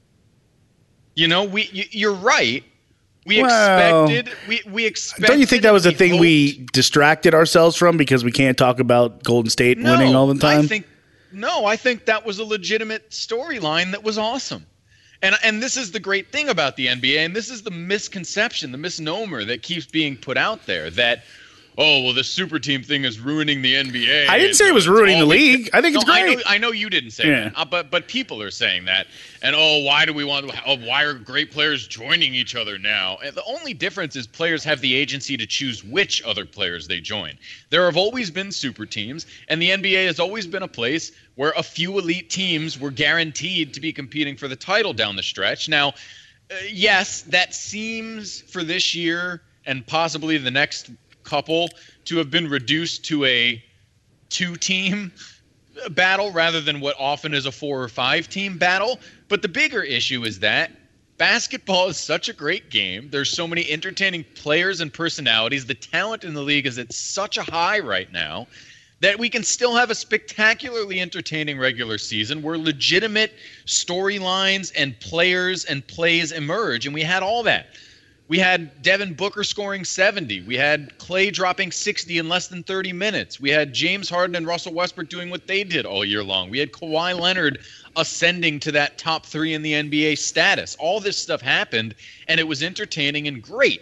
Speaker 8: You know, we, you, you're right. We
Speaker 7: Well,
Speaker 8: expected, we, we expected.
Speaker 7: Don't you think that was a thing
Speaker 8: hoped-
Speaker 7: we distracted ourselves from because we can't talk about Golden State
Speaker 8: No,
Speaker 7: winning all the time?
Speaker 8: I think no, I think that was a legitimate storyline that was awesome. And and this is the great thing about the N B A, and this is the misconception, the misnomer that keeps being put out there, that, oh, well, the super team thing is ruining the N B A.
Speaker 7: I didn't say it was
Speaker 8: It's
Speaker 7: ruining the
Speaker 8: always-
Speaker 7: league. I think it's
Speaker 8: No, I
Speaker 7: great.
Speaker 8: know, I know you didn't say
Speaker 7: Yeah.
Speaker 8: that, uh, but but people are saying that. And oh, why do we want? Oh, why are great players joining each other now? And the only difference is players have the agency to choose which other players they join. There have always been super teams, and the N B A has always been a place where a few elite teams were guaranteed to be competing for the title down the stretch. Now, uh, yes, that seems for this year and possibly the next couple to have been reduced to a two-team battle rather than what often is a four or five-team battle. But the bigger issue is that basketball is such a great game. There's so many entertaining players and personalities. The talent in the league is at such a high right now that we can still have a spectacularly entertaining regular season where legitimate storylines and players and plays emerge. And we had all that. We had Devin Booker scoring seventy. We had Klay dropping sixty in less than thirty minutes. We had James Harden and Russell Westbrook doing what they did all year long. We had Kawhi Leonard ascending to that top three in the N B A status. All this stuff happened, and it was entertaining and great.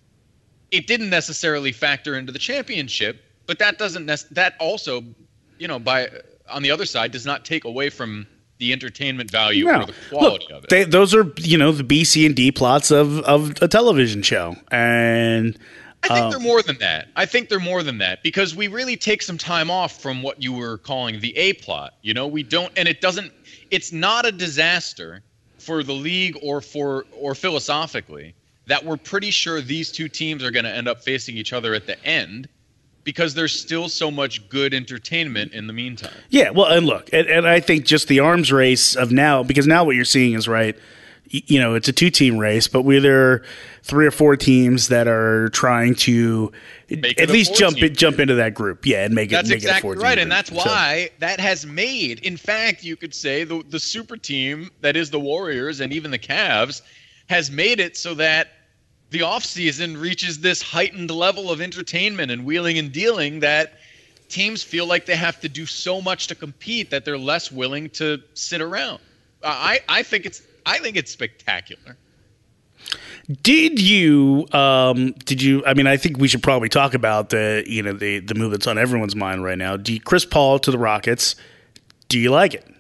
Speaker 8: It didn't necessarily factor into the championship, but that doesn't nec- that also, you know, by on the other side, does not take away from the entertainment value
Speaker 7: No.
Speaker 8: or the quality
Speaker 7: Look,
Speaker 8: of it.
Speaker 7: They, those are, you know, the B, C, and D plots of, of a television show. And
Speaker 8: I think
Speaker 7: um,
Speaker 8: they're more than that. I think they're more than that because we really take some time off from what you were calling the A plot. You know, we don't, and it doesn't, it's not a disaster for the league or for, or philosophically that we're pretty sure these two teams are going to end up facing each other at the end, because there's still so much good entertainment in the meantime.
Speaker 7: Yeah, well, and look, and, and I think just the arms race of now, because now what you're seeing is, right, y- you know, it's a two-team race, but we're there are three or four teams that are trying to
Speaker 8: Make
Speaker 7: at
Speaker 8: it a
Speaker 7: least jump
Speaker 8: four-team.
Speaker 7: it, jump into that group, yeah, and make it
Speaker 8: That's
Speaker 7: make
Speaker 8: exactly
Speaker 7: it a four-team
Speaker 8: right,
Speaker 7: group.
Speaker 8: and that's
Speaker 7: So-
Speaker 8: why that has made, in fact, you could say the the super team that is the Warriors and even the Cavs has made it so that the offseason reaches this heightened level of entertainment and wheeling and dealing that teams feel like they have to do so much to compete that they're less willing to sit around. Uh, I, I think it's I think it's spectacular.
Speaker 7: Did you? Um, did you? I mean, I think we should probably talk about the you know the the move that's on everyone's mind right now. Do you, Chris Paul to the Rockets? Do you like it?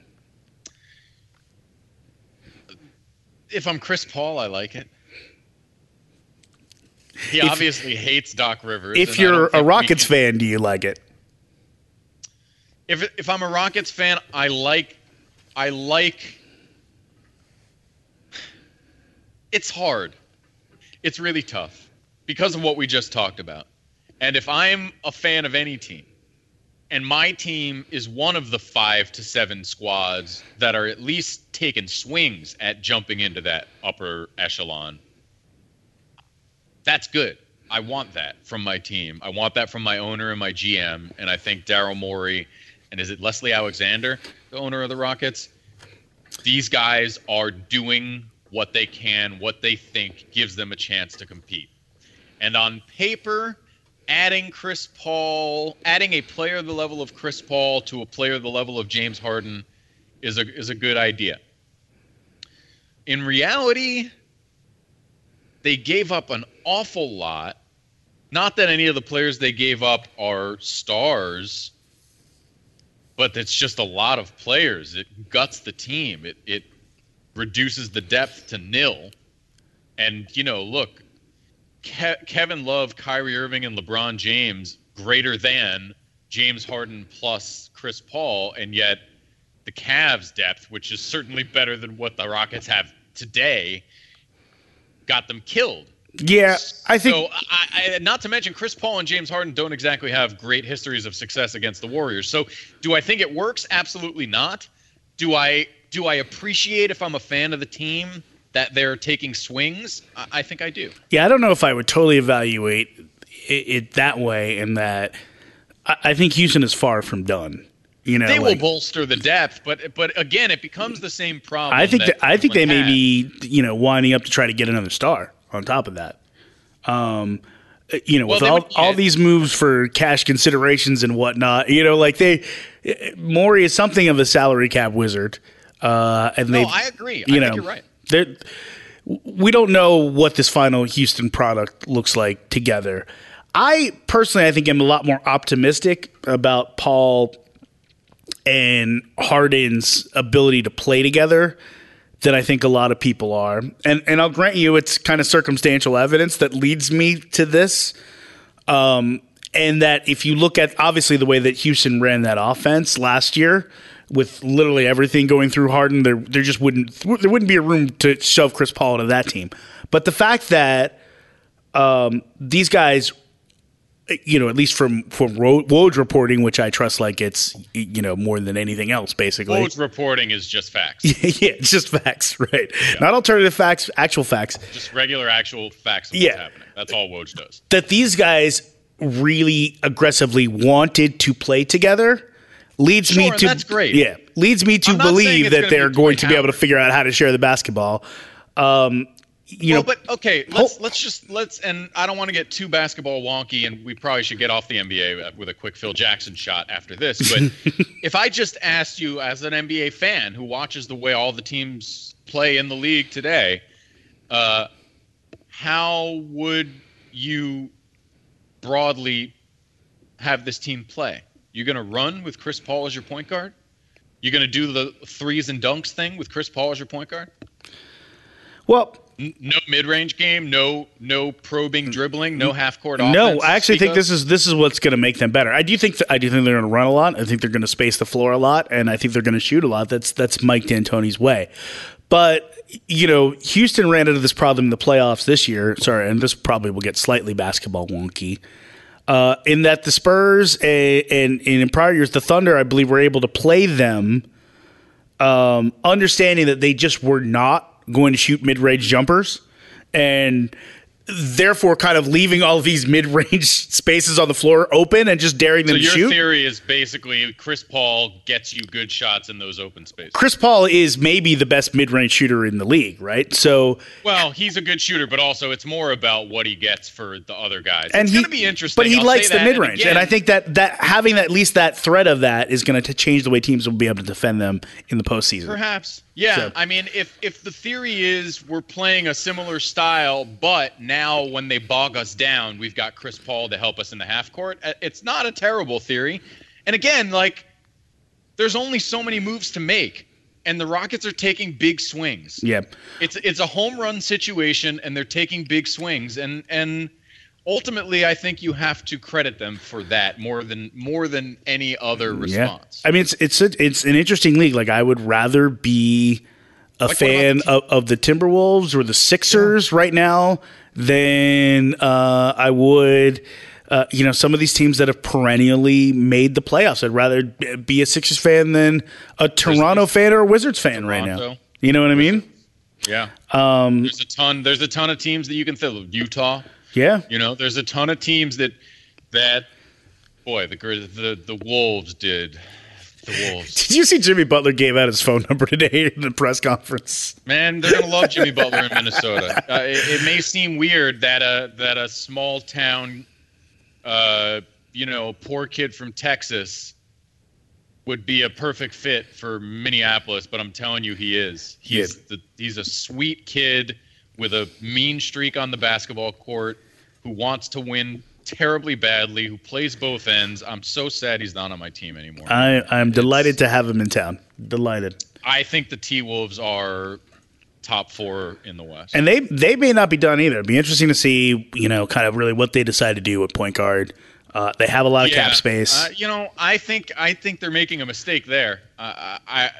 Speaker 8: If I'm Chris Paul, I like it. He
Speaker 7: If-
Speaker 8: obviously hates Doc Rivers.
Speaker 7: If
Speaker 8: and I
Speaker 7: you're
Speaker 8: don't
Speaker 7: a
Speaker 8: think we
Speaker 7: Rockets
Speaker 8: can-
Speaker 7: fan, do you like it?
Speaker 8: If if I'm a Rockets fan, I like, I like. It's hard. It's really tough because of what we just talked about. And if I'm a fan of any team, and my team is one of the five to seven squads that are at least taking swings at jumping into that upper echelon, that's good. I want that from my team. I want that from my owner and my G M. And I think Daryl Morey, and is it Leslie Alexander, the owner of the Rockets? These guys are doing what they can, what they think gives them a chance to compete. And on paper, adding Chris Paul, adding a player the level of Chris Paul to a player the level of James Harden is a is a good idea. In reality, they gave up an awful lot. Not that any of the players they gave up are stars, but it's just a lot of players. It guts the team. It it reduces the depth to nil. And, you know, look, Ke- Kevin Love, Kyrie Irving, and LeBron James greater than James Harden plus Chris Paul, and yet the Cavs' depth, which is certainly better than what the Rockets have today, got them killed.
Speaker 7: Yeah, I think.
Speaker 8: So, I, I, not to mention, Chris Paul and James Harden don't exactly have great histories of success against the Warriors. So, do I think it works? Absolutely not. Do I do I appreciate, if I'm a fan of the team, that they're taking swings? I, I think I do.
Speaker 7: Yeah, I don't know if I would totally evaluate it, it that way. In that, I, I think Houston is far from done. You know,
Speaker 8: They
Speaker 7: like,
Speaker 8: will bolster the depth, but but again, it becomes the same problem.
Speaker 7: I think
Speaker 8: that
Speaker 7: that, I think they
Speaker 8: Cleveland
Speaker 7: may
Speaker 8: had.
Speaker 7: be you know winding up to try to get another star on top of that. Um, you know,
Speaker 8: Well,
Speaker 7: with
Speaker 8: they
Speaker 7: all
Speaker 8: would-
Speaker 7: all these moves for cash considerations and whatnot, you know, like they Morey is something of a salary cap wizard. Uh, and
Speaker 8: No,
Speaker 7: they,
Speaker 8: I agree.
Speaker 7: You
Speaker 8: I
Speaker 7: know,
Speaker 8: think you're right.
Speaker 7: they're- we don't know what this final Houston product looks like together. I personally, I think I'm a lot more optimistic about Paul and Harden's ability to play together than I think a lot of people are. And and I'll grant you it's kind of circumstantial evidence that leads me to this. Um, and that if you look at obviously the way that Houston ran that offense last year with literally everything going through Harden, there there just wouldn't there wouldn't be a room to shove Chris Paul into that team. But the fact that um, these guys, you know, at least from from Woj reporting, which I trust like it's you know more than anything else, basically.
Speaker 8: Woj reporting is just facts.
Speaker 7: Yeah, it's just facts, right? Yeah. Not alternative facts, actual facts.
Speaker 8: Just regular, actual facts of
Speaker 7: Yeah.
Speaker 8: what's happening. That's all Woj does.
Speaker 7: That these guys really aggressively wanted to play together leads
Speaker 8: Sure,
Speaker 7: me
Speaker 8: and
Speaker 7: to
Speaker 8: that's great.
Speaker 7: Yeah, leeds me to
Speaker 8: I'm not saying
Speaker 7: believe
Speaker 8: it's
Speaker 7: that
Speaker 8: gonna
Speaker 7: they're
Speaker 8: be
Speaker 7: going
Speaker 8: Dwight
Speaker 7: to be able to
Speaker 8: Howard.
Speaker 7: figure out how to share the basketball. Um, you
Speaker 8: well,
Speaker 7: know,
Speaker 8: but okay, let's let's just let's and I don't want to get too basketball wonky, and we probably should get off the N B A with a quick Phil Jackson shot after this. But if I just asked you, as an N B A fan who watches the way all the teams play in the league today, uh, how would you broadly have this team play? You're going to run with Chris Paul as your point guard? You're going to do the threes and dunks thing with Chris Paul as your point guard?
Speaker 7: well,
Speaker 8: N- No mid-range game, no no probing dribbling, no half-court offense.
Speaker 7: no, I actually
Speaker 8: speak
Speaker 7: think
Speaker 8: of?
Speaker 7: this is this is what's going to make them better. I do think th- I do think they're going to run a lot. I think they're going to space the floor a lot, and I think they're going to shoot a lot. That's that's Mike D'Antoni's way. But you know, Houston ran into this problem in the playoffs this year. Sorry, and this probably will get slightly basketball wonky. Uh, in that the Spurs and, and, and in prior years, the Thunder, I believe, were able to play them, um, understanding that they just were not going to shoot mid-range jumpers, and therefore kind of leaving all of these mid-range spaces on the floor open and just daring them
Speaker 8: so
Speaker 7: to
Speaker 8: your
Speaker 7: shoot.
Speaker 8: theory is basically Chris Paul gets you good shots in those open spaces.
Speaker 7: Chris Paul is maybe the best mid-range shooter in the league, right? So,
Speaker 8: well, he's a good shooter, but also it's more about what he gets for the other guys.
Speaker 7: And
Speaker 8: it's
Speaker 7: he,
Speaker 8: going to be interesting.
Speaker 7: But he
Speaker 8: I'll
Speaker 7: likes
Speaker 8: say
Speaker 7: the
Speaker 8: that.
Speaker 7: mid-range,
Speaker 8: and, again,
Speaker 7: and I think that that having at least that threat of that is going to change the way teams will be able to defend them in the postseason.
Speaker 8: Perhaps. Yeah,
Speaker 7: So-
Speaker 8: I mean, if if the theory is we're playing a similar style, but now when they bog us down, we've got Chris Paul to help us in the half court, uh, it's not a terrible theory. And again, like, there's only so many moves to make, and the Rockets are taking big swings.
Speaker 7: Yeah.
Speaker 8: It's it's a home run situation, and they're taking big swings, and and ultimately, I think you have to credit them for that more than more than any other response.
Speaker 7: Yeah. I mean, it's it's a, it's an interesting league. Like, I would rather be a
Speaker 8: Like, what
Speaker 7: fan
Speaker 8: about
Speaker 7: of, of the Timberwolves or the Sixers right now than uh, I would, uh, you know, some of these teams that have perennially made the playoffs. I'd rather be a Sixers fan than a Toronto fan or a Wizards fan right now.
Speaker 8: Toronto.
Speaker 7: You know what I mean?
Speaker 8: Yeah.
Speaker 7: Um,
Speaker 8: There's a ton. There's a ton of teams that you can think of. Utah.
Speaker 7: yeah.
Speaker 8: You know, there's a ton of teams that that boy, the the the Wolves did. The Wolves.
Speaker 7: Did you see Jimmy Butler gave out his phone number today in the press conference?
Speaker 8: Man, they're gonna love Jimmy Butler in Minnesota. Uh, it, it may seem weird that a that a small town, uh, you know, poor kid from Texas would be a perfect fit for Minneapolis, but I'm telling you, he is. He's
Speaker 7: Yeah.
Speaker 8: the, he's a sweet kid with a mean streak on the basketball court who wants to win terribly badly, who plays both ends. I'm so sad he's not on my team anymore.
Speaker 7: I, I'm delighted to have him in town. Delighted.
Speaker 8: I think the T-Wolves are top four in the West.
Speaker 7: And they they may not be done either. It'd be interesting to see, you know, kind of really what they decide to do with point guard. Uh, they have a lot of cap space.
Speaker 8: Uh, you know, I think I think they're making a mistake there. Uh, I,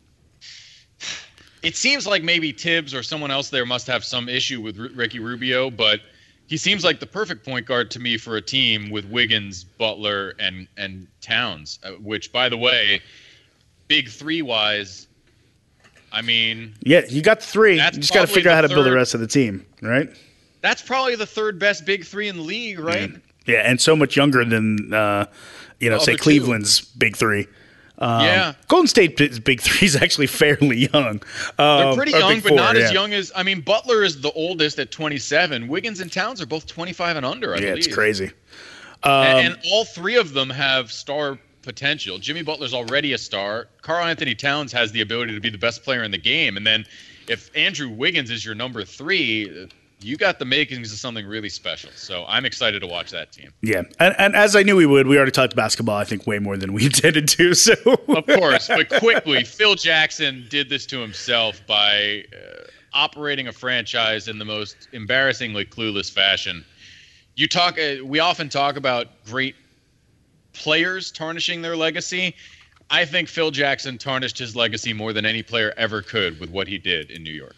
Speaker 8: it seems like maybe Tibbs or someone else there must have some issue with R- Ricky Rubio, but he seems like the perfect point guard to me for a team with Wiggins, Butler, and and Towns. Uh, which, by the way, big three wise, I mean,
Speaker 7: yeah, you got three. You
Speaker 8: That's
Speaker 7: just got to
Speaker 8: probably
Speaker 7: figure out how
Speaker 8: the
Speaker 7: to build the
Speaker 8: third-
Speaker 7: rest of the team, right?
Speaker 8: that's probably the third best big three in the league, right?
Speaker 7: Yeah, and so much younger than, uh, you know,
Speaker 8: The
Speaker 7: say
Speaker 8: other two.
Speaker 7: Cleveland's big three. Um,
Speaker 8: Yeah.
Speaker 7: Golden State's big three is actually fairly young. Um,
Speaker 8: They're pretty
Speaker 7: or
Speaker 8: young,
Speaker 7: big
Speaker 8: but
Speaker 7: four,
Speaker 8: not as
Speaker 7: yeah.
Speaker 8: young as. I mean, Butler is the oldest at twenty-seven. Wiggins and Towns are both twenty-five and under. I
Speaker 7: Yeah,
Speaker 8: believe.
Speaker 7: it's crazy. Um,
Speaker 8: and, and all three of them have star potential. Jimmy Butler's already a star. Karl Anthony Towns has the ability to be the best player in the game. And then if Andrew Wiggins is your number three, you got the makings of something really special. So I'm excited to watch that team.
Speaker 7: Yeah, and, and as I knew we would, we already talked basketball, I think, way more than we intended to. So,
Speaker 8: Of course, but quickly, Phil Jackson did this to himself by uh, operating a franchise in the most embarrassingly clueless fashion. You talk. Uh, we often talk about great players tarnishing their legacy. I think Phil Jackson tarnished his legacy more than any player ever could with what he did in New York.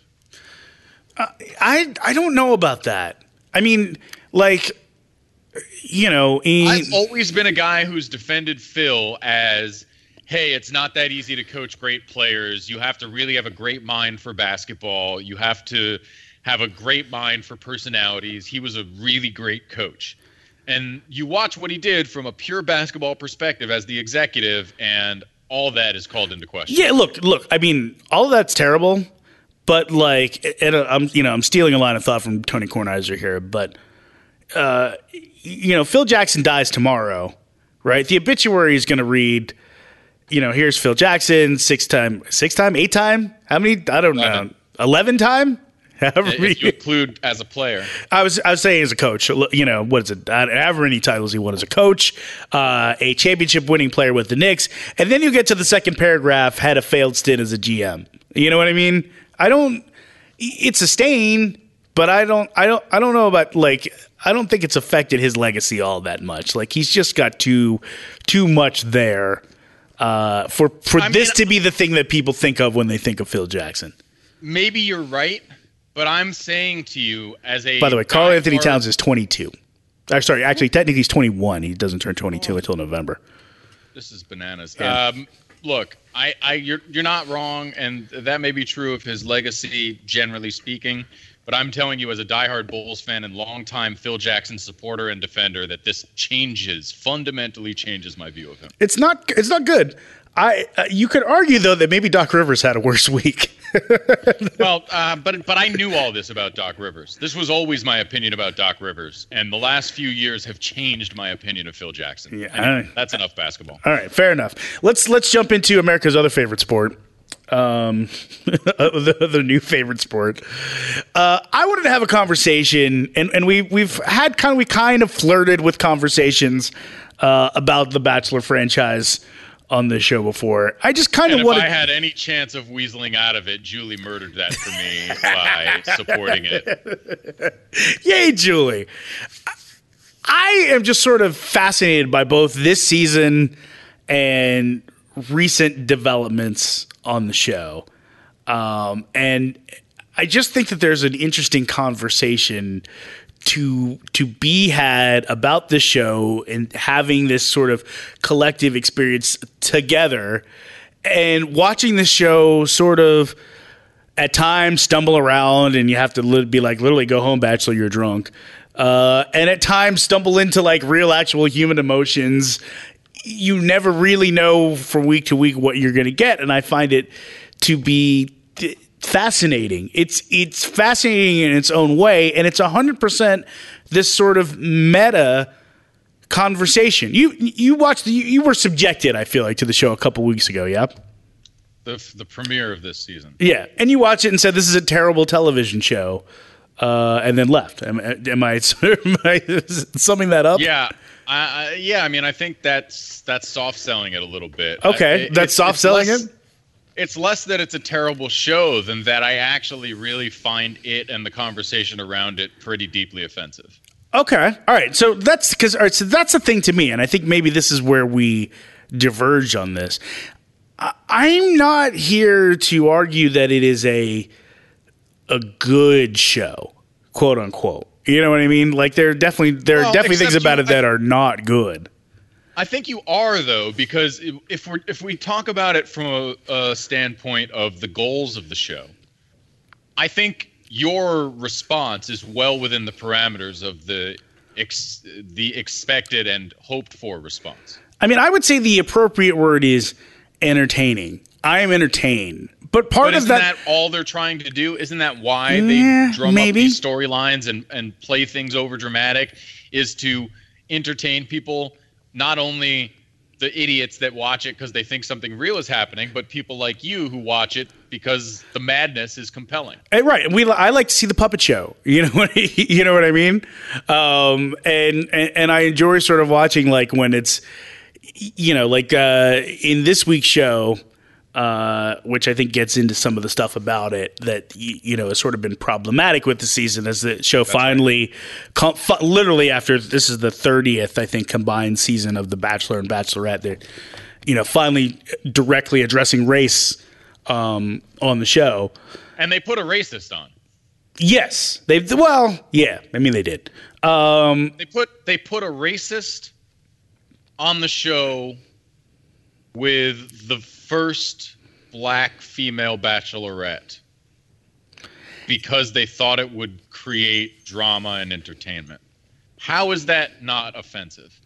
Speaker 7: I I don't know about that. I mean, like, you know, in,
Speaker 8: I've always been a guy who's defended Phil as, hey, it's not that easy to coach great players. You have to really have a great mind for basketball. You have to have a great mind for personalities. He was a really great coach. And you watch what he did from a pure basketball perspective as the executive, and all that is called into question.
Speaker 7: yeah. Look, look. I mean, all of that's terrible, but like, and uh, I'm you know I'm stealing a line of thought from Tony Kornheiser here, but uh, you know, Phil Jackson dies tomorrow, right? The obituary is going to read, you know, here's Phil Jackson, six time, six time, eight time. How many? I don't
Speaker 8: Eleven.
Speaker 7: know. Eleven time. However
Speaker 8: If
Speaker 7: many-
Speaker 8: you include as a player.
Speaker 7: I was I was saying as a coach, you know, what is it? However many titles he won as a coach, uh, a championship winning player with the Knicks, and then you get to the second paragraph, had a failed stint as a G M. You know what I mean? I don't. It's a stain, but I don't. I don't. I don't know about like. I don't think it's affected his legacy all that much. Like he's just got too too much there uh, for for
Speaker 8: I
Speaker 7: this
Speaker 8: mean-
Speaker 7: to be the thing that people think of when they think of Phil Jackson.
Speaker 8: Maybe you're right, but I'm saying to you as a
Speaker 7: By the way, Karl Anthony
Speaker 8: diehard-
Speaker 7: Towns is twenty-two. Or, sorry, actually, technically he's twenty-one. He doesn't turn twenty-two until November.
Speaker 8: This is bananas.
Speaker 7: Yeah.
Speaker 8: Um, look, I, I, you're, you're not wrong, and that may be true of his legacy, generally speaking. But But I'm telling you, as a diehard Bulls fan and longtime Phil Jackson supporter and defender, that this changes, fundamentally changes my view of him.
Speaker 7: It's not. It's not good. I. Uh, you could argue though that maybe Doc Rivers had a worse week.
Speaker 8: well, uh, but but I knew all this about Doc Rivers. This was always my opinion about Doc Rivers, and the last few years have changed my opinion of Phil Jackson.
Speaker 7: Yeah,
Speaker 8: anyway, that's enough basketball.
Speaker 7: All right, fair enough. Let's let's jump into America's other favorite sport. Um, the, the new favorite sport. Uh, I wanted to have a conversation, and, and we we've had kind of we kind of flirted with conversations uh, about the Bachelor franchise on this show before. I just kind
Speaker 8: and
Speaker 7: of wanted.
Speaker 8: If I had any chance of weaseling out of it, Julie murdered that for me by supporting it.
Speaker 7: Yay, Julie! I am just sort of fascinated by both this season and recent developments on the show. Um, and I just think that there's an interesting conversation to to be had about this show and having this sort of collective experience together, and watching the show sort of at times stumble around, and you have to li- be like, literally go home, Bachelor, you're drunk. Uh, and at times stumble into like real actual human emotions. You never really know from week to week what you're going to get, and I find it to be th- fascinating. It's it's fascinating in its own way, and it's one hundred percent this sort of meta conversation. You you watched the, you, you were subjected, I feel like, to the show a couple weeks ago, yeah?
Speaker 8: The the premiere of this season.
Speaker 7: Yeah, and you watched it and said this is a terrible television show, uh, and then left. Am, am I am I summing that up?
Speaker 8: Yeah. Uh, yeah, I mean, I think that's that's soft selling it a little bit.
Speaker 7: Okay,
Speaker 8: I,
Speaker 7: that's soft selling it?
Speaker 8: It's less that it's a terrible show than that I actually really find it and the conversation around it pretty deeply offensive.
Speaker 7: Okay, all right. So that's because all right. So that's the thing to me, and I think maybe this is where we diverge on this. I, I'm not here to argue that it is a a good show, quote unquote. You know what I mean? Like there are definitely there are
Speaker 8: well,
Speaker 7: definitely things about
Speaker 8: you,
Speaker 7: it that
Speaker 8: I,
Speaker 7: are not good.
Speaker 8: I think you are though, because if we if we talk about it from a, a standpoint of the goals of the show, I think your response is well within the parameters of the ex, the expected and hoped for response.
Speaker 7: I mean, I would say the appropriate word is entertaining. I am entertained. But part
Speaker 8: but
Speaker 7: of
Speaker 8: isn't
Speaker 7: that,
Speaker 8: that all they're trying to do? Isn't that why
Speaker 7: yeah,
Speaker 8: they drum
Speaker 7: maybe.
Speaker 8: up these storylines and, and play things over dramatic? Is to entertain people, not only the idiots that watch it because they think something real is happening, but people like you who watch it because the madness is compelling.
Speaker 7: Hey, right? We I like to see the puppet show. You know what you know what I mean? Um, and, and and I enjoy sort of watching like when it's you know like uh, in this week's show. Uh, which I think gets into some of the stuff about it that you, you know has sort of been problematic with the season as the show That's finally, right. com- fu- literally after this is the thirtieth I think combined season of The Bachelor and Bachelorette. They're you know finally directly addressing race um, on the show,
Speaker 8: and they put a racist on.
Speaker 7: Yes, they well, yeah. I mean, they did. Um,
Speaker 8: they put they put a racist on the show with the first black female bachelorette because they thought it would create drama and entertainment. How is that not offensive?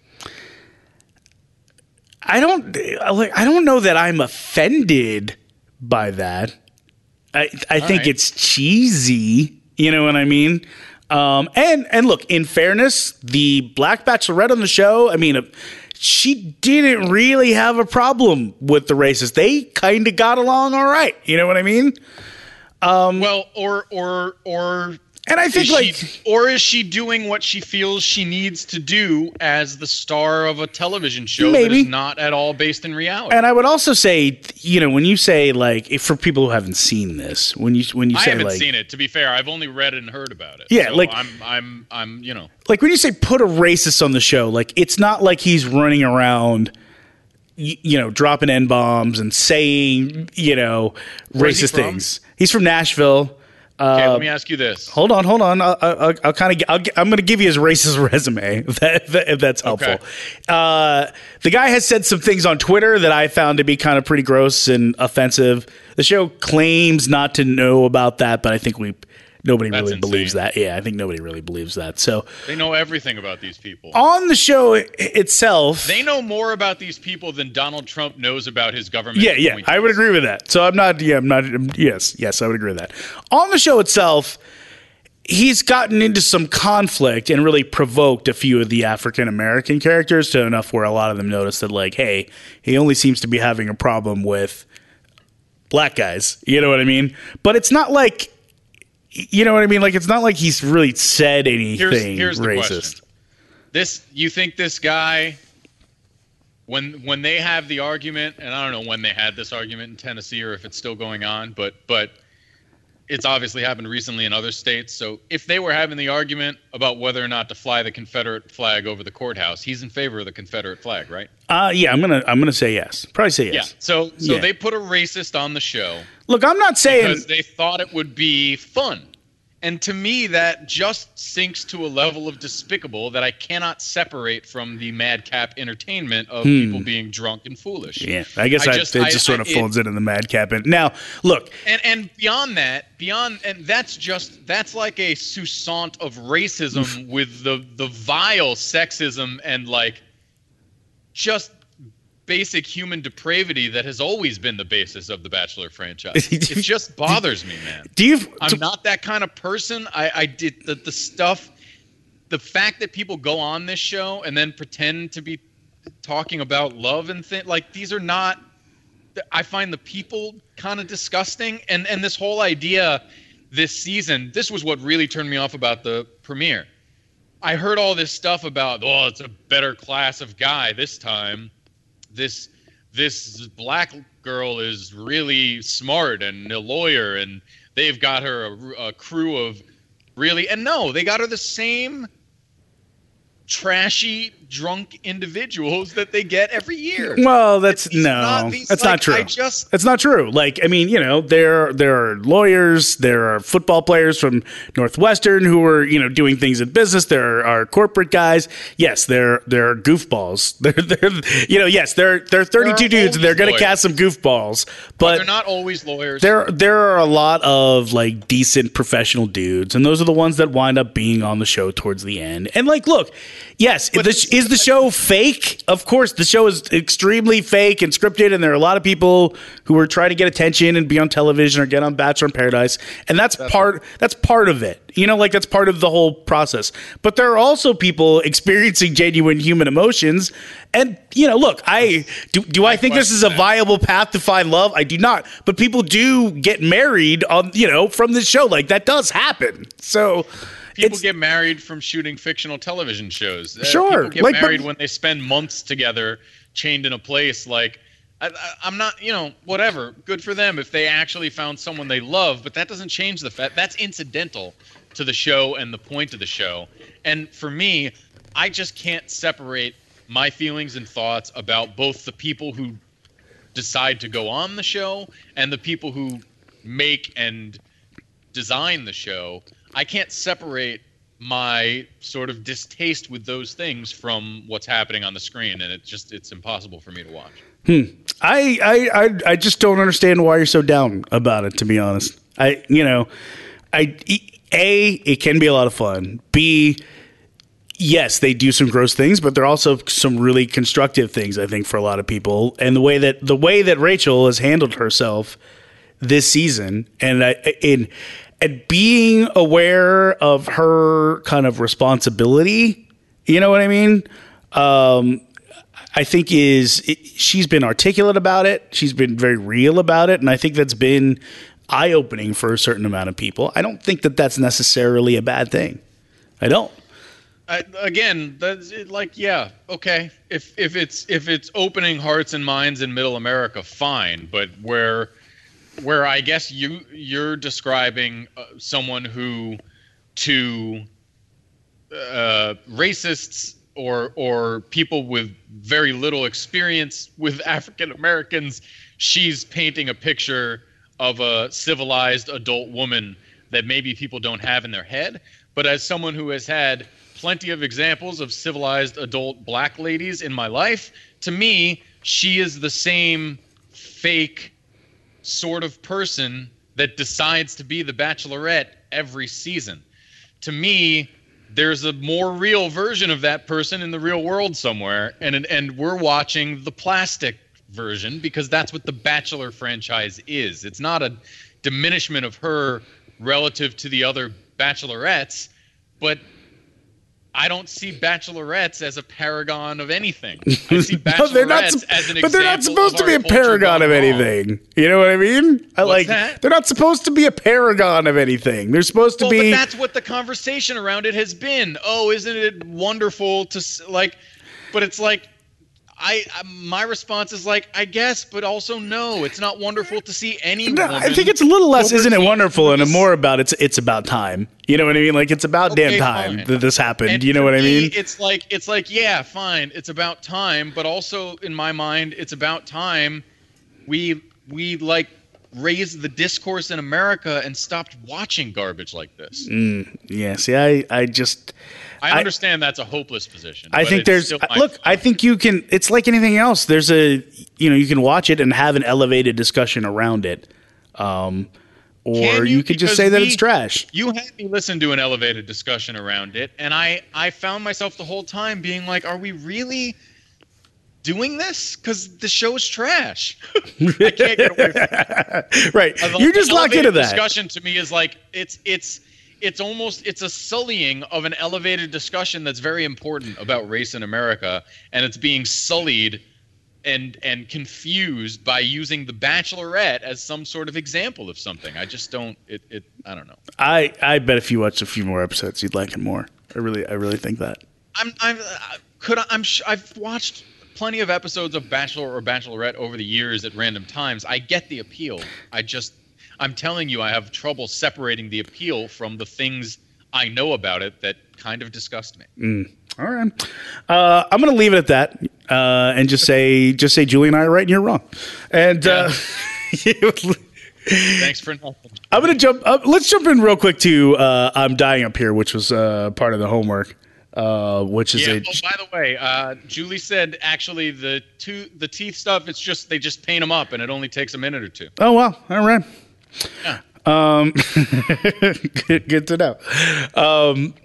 Speaker 7: I don't I don't know that I'm offended by that. I I All think right. It's cheesy, you know what I mean? Um, and and look, in fairness, the black bachelorette on the show, I mean, she didn't really have a problem with the racists. They kind of got along all right. You know what I mean? Um,
Speaker 8: well, or or or
Speaker 7: and I think like
Speaker 8: she, or is she doing what she feels she needs to do as the star of a television show maybe. that is not at all based in reality?
Speaker 7: And I would also say, you know, when you say like, if for people who haven't seen this, when you when you say
Speaker 8: I haven't
Speaker 7: like,
Speaker 8: seen it. To be fair, I've only read and heard about it.
Speaker 7: Yeah,
Speaker 8: so
Speaker 7: like
Speaker 8: I'm I'm I'm you know,
Speaker 7: like when you say put a racist on the show, like it's not like he's running around, you, you know, dropping N bombs and saying you know
Speaker 8: Where's
Speaker 7: racist
Speaker 8: he
Speaker 7: things. He's from Nashville.
Speaker 8: Okay,
Speaker 7: uh,
Speaker 8: let me ask you this.
Speaker 7: Hold on, hold on. I'll, I'll, I'll kind of. I'm going to give you his racist resume, if, that, if that's helpful.
Speaker 8: Okay.
Speaker 7: Uh, the guy has said some things on Twitter that I found to be kind of pretty gross and offensive. The show claims not to know about that, but I think we Nobody
Speaker 8: That's
Speaker 7: really
Speaker 8: insane.
Speaker 7: believes that. Yeah, I think nobody really believes that. So
Speaker 8: They know everything about these people.
Speaker 7: on the show i- itself,
Speaker 8: They know more about these people than Donald Trump knows about his government.
Speaker 7: yeah, yeah,
Speaker 8: appointees.
Speaker 7: I would agree with that. So I'm not, yeah, I'm not, I'm- yes, yes, I would agree with that. On the show itself, he's gotten into some conflict and really provoked a few of the African American characters to enough where a lot of them noticed that, like, hey, he only seems to be having a problem with black guys. You know what I mean? But it's not like, you know what I mean? Like, it's not like he's really said anything
Speaker 8: Here's, here's the
Speaker 7: racist.
Speaker 8: question. This, you think this guy, when when they have the argument, and I don't know when they had this argument in Tennessee or if it's still going on, but but it's obviously happened recently in other states. So if they were having the argument about whether or not to fly the Confederate flag over the courthouse, he's in favor of the Confederate flag, right?
Speaker 7: Uh, yeah, I'm gonna I'm gonna say yes. Probably say yes.
Speaker 8: Yeah. So so
Speaker 7: Yeah.
Speaker 8: they put a racist on the show
Speaker 7: Look, I'm not saying
Speaker 8: because they thought it would be fun. And to me, that just sinks to a level of despicable that I cannot separate from the madcap entertainment of people being drunk and foolish.
Speaker 7: Hmm. Yeah, I guess
Speaker 8: I
Speaker 7: I
Speaker 8: just-
Speaker 7: it
Speaker 8: I-
Speaker 7: just sort
Speaker 8: I-
Speaker 7: of
Speaker 8: it-
Speaker 7: folds into the madcap. And now, look,
Speaker 8: And and beyond that, beyond and that's just that's like a sousant of racism with the the vile sexism and like just basic human depravity that has always been the basis of the Bachelor franchise. It just bothers me, man.
Speaker 7: do you?
Speaker 8: I'm not that kind of person. I, I did the, the stuff, the fact that people go on this show and then pretend to be talking about love and things like these are not. I find the people kind of disgusting, and and this whole idea this season. This was what really turned me off about the premiere. I heard all this stuff about oh, it's a better class of guy this time. This this black girl is really smart and a lawyer, and they've got her a, a crew of really and no, they got her the same trashy drunk individuals that they get every year.
Speaker 7: Well, that's
Speaker 8: These are
Speaker 7: no,
Speaker 8: not- these-
Speaker 7: that's
Speaker 8: like,
Speaker 7: not true.
Speaker 8: I just
Speaker 7: That's not true. Like, I mean, you know, there there are lawyers, there are football players from Northwestern who are, you know, doing things in business. There are corporate guys. Yes, there there are goofballs. They're they're you know, yes, they're they're thirty-two
Speaker 8: There are
Speaker 7: dudes and they're
Speaker 8: always
Speaker 7: going to
Speaker 8: lawyers.
Speaker 7: cast some goofballs. But
Speaker 8: they're not always lawyers.
Speaker 7: there there are a lot of like decent professional dudes, and those are the ones that wind up being on the show towards the end. And like, look, yes, the, is the show fake? Of course, the show is extremely fake and scripted, and there are a lot of people who are trying to get attention and be on television or get on Bachelor in Paradise, and that's, that's part that's part of it. You know, like that's part of the whole process. But there are also people experiencing genuine human emotions. And, you know, look, I do, do I think this is a viable path to find love? I do not. But people do get married on, you know, from this show. Like that does happen. So
Speaker 8: People get married from shooting fictional television shows. Uh,
Speaker 7: Sure.
Speaker 8: People get
Speaker 7: Like, but-
Speaker 8: married when they spend months together, chained in a place. Like, I, I, I'm not, you know, whatever. Good for them if they actually found someone they love. But that doesn't change the fact that's incidental to the show and the point of the show. And for me, I just can't separate my feelings and thoughts about both the people who decide to go on the show and the people who make and design the show. I can't separate my sort of distaste with those things from what's happening on the screen, and it just it's impossible for me to watch.
Speaker 7: I, I, I, I just don't understand why you're so down about it, to be honest. I, you know, I, A, it can be a lot of fun. B, yes, they do some gross things, but there are also some really constructive things, I think, for a lot of people. And the way that the way that Rachel has handled herself this season, and I, in and being aware of her kind of responsibility, you know what I mean? Um, I think is it, she's been articulate about it. She's been very real about it, and I think that's been eye-opening for a certain amount of people. I don't think that that's necessarily a bad thing. I don't.
Speaker 8: I, again, that's it, like, yeah, okay. If if it's if it's opening hearts and minds in Middle America, fine. But where where I guess you you're describing uh, someone who to uh, racists or or people with very little experience with African Americans, she's painting a picture of a civilized adult woman that maybe people don't have in their head. But as someone who has had plenty of examples of civilized adult black ladies in my life, to me, she is the same fake sort of person that decides to be the Bachelorette every season. To me, there's a more real version of that person in the real world somewhere, and and we're watching the plastic version because that's what the Bachelor franchise is. It's not a diminishment of her relative to the other Bachelorettes, but I don't see Bachelorettes as a paragon of anything. I see Bachelorettes
Speaker 7: no, they're not,
Speaker 8: as an
Speaker 7: but they're not supposed to be a paragon of anything. You know what I mean? I
Speaker 8: What's
Speaker 7: like
Speaker 8: that?
Speaker 7: They're not supposed to be a paragon of anything. They're supposed to
Speaker 8: well,
Speaker 7: be.
Speaker 8: But that's what the conversation around it has been. Oh, isn't it wonderful to s- like? But it's like, I, I my response is like, I guess, but also no. It's not wonderful to see any.
Speaker 7: No, I think it's a little less, isn't it wonderful, and more about it's it's about time. You know what I mean? Like it's about
Speaker 8: Okay,
Speaker 7: damn time
Speaker 8: fine.
Speaker 7: that this happened.
Speaker 8: And
Speaker 7: you know
Speaker 8: for
Speaker 7: what I
Speaker 8: me,
Speaker 7: mean?
Speaker 8: It's like it's like yeah, fine. It's about time, but also in my mind, it's about time we we like raised the discourse in America and stopped watching garbage like this.
Speaker 7: Mm, yeah. See, I I just.
Speaker 8: I understand that's a hopeless position.
Speaker 7: I
Speaker 8: but
Speaker 7: think
Speaker 8: it's
Speaker 7: there's
Speaker 8: still my
Speaker 7: look. I think you can. It's like anything else. There's a you know you can watch it and have an elevated discussion around it, um, or
Speaker 8: Can
Speaker 7: you,
Speaker 8: you?
Speaker 7: could just
Speaker 8: Because
Speaker 7: say that
Speaker 8: we-
Speaker 7: it's trash.
Speaker 8: You had me listen to an elevated discussion around it, and I, I found myself the whole time being like, are we really doing this? Because the show's trash. I can't get away from that.
Speaker 7: Right,
Speaker 8: I thought
Speaker 7: you
Speaker 8: the
Speaker 7: just lock into
Speaker 8: elevated
Speaker 7: that.
Speaker 8: Discussion to me is like it's it's it's almost it's a sullying of an elevated discussion that's very important about race in America, and it's being sullied and and confused by using the Bachelorette as some sort of example of something. I just don't. It it I don't know.
Speaker 7: I I bet if you watch a few more episodes, you'd like it more. I really I really think that.
Speaker 8: I'm I'm uh, could I, I'm sh- I've watched plenty of episodes of Bachelor or Bachelorette over the years at random times. I get the appeal. I just I'm telling you, I have trouble separating the appeal from the things I know about it that kind of disgust me.
Speaker 7: Mm. All right, uh, I'm going to leave it at that, uh, and just say just say Julie and I are right and you're wrong. And uh,
Speaker 8: Thanks for nothing.
Speaker 7: I'm going to jump. Uh, let's jump in real quick to uh, I'm Dying Up Here, which was uh, part of the homework. Uh, which is
Speaker 8: yeah.
Speaker 7: a
Speaker 8: Oh, by the way, uh, Julie said actually the two the teeth stuff. It's just they just paint them up, and it only takes a minute or two.
Speaker 7: oh well, all right.
Speaker 8: Yeah.
Speaker 7: Um, good, good to know. Um,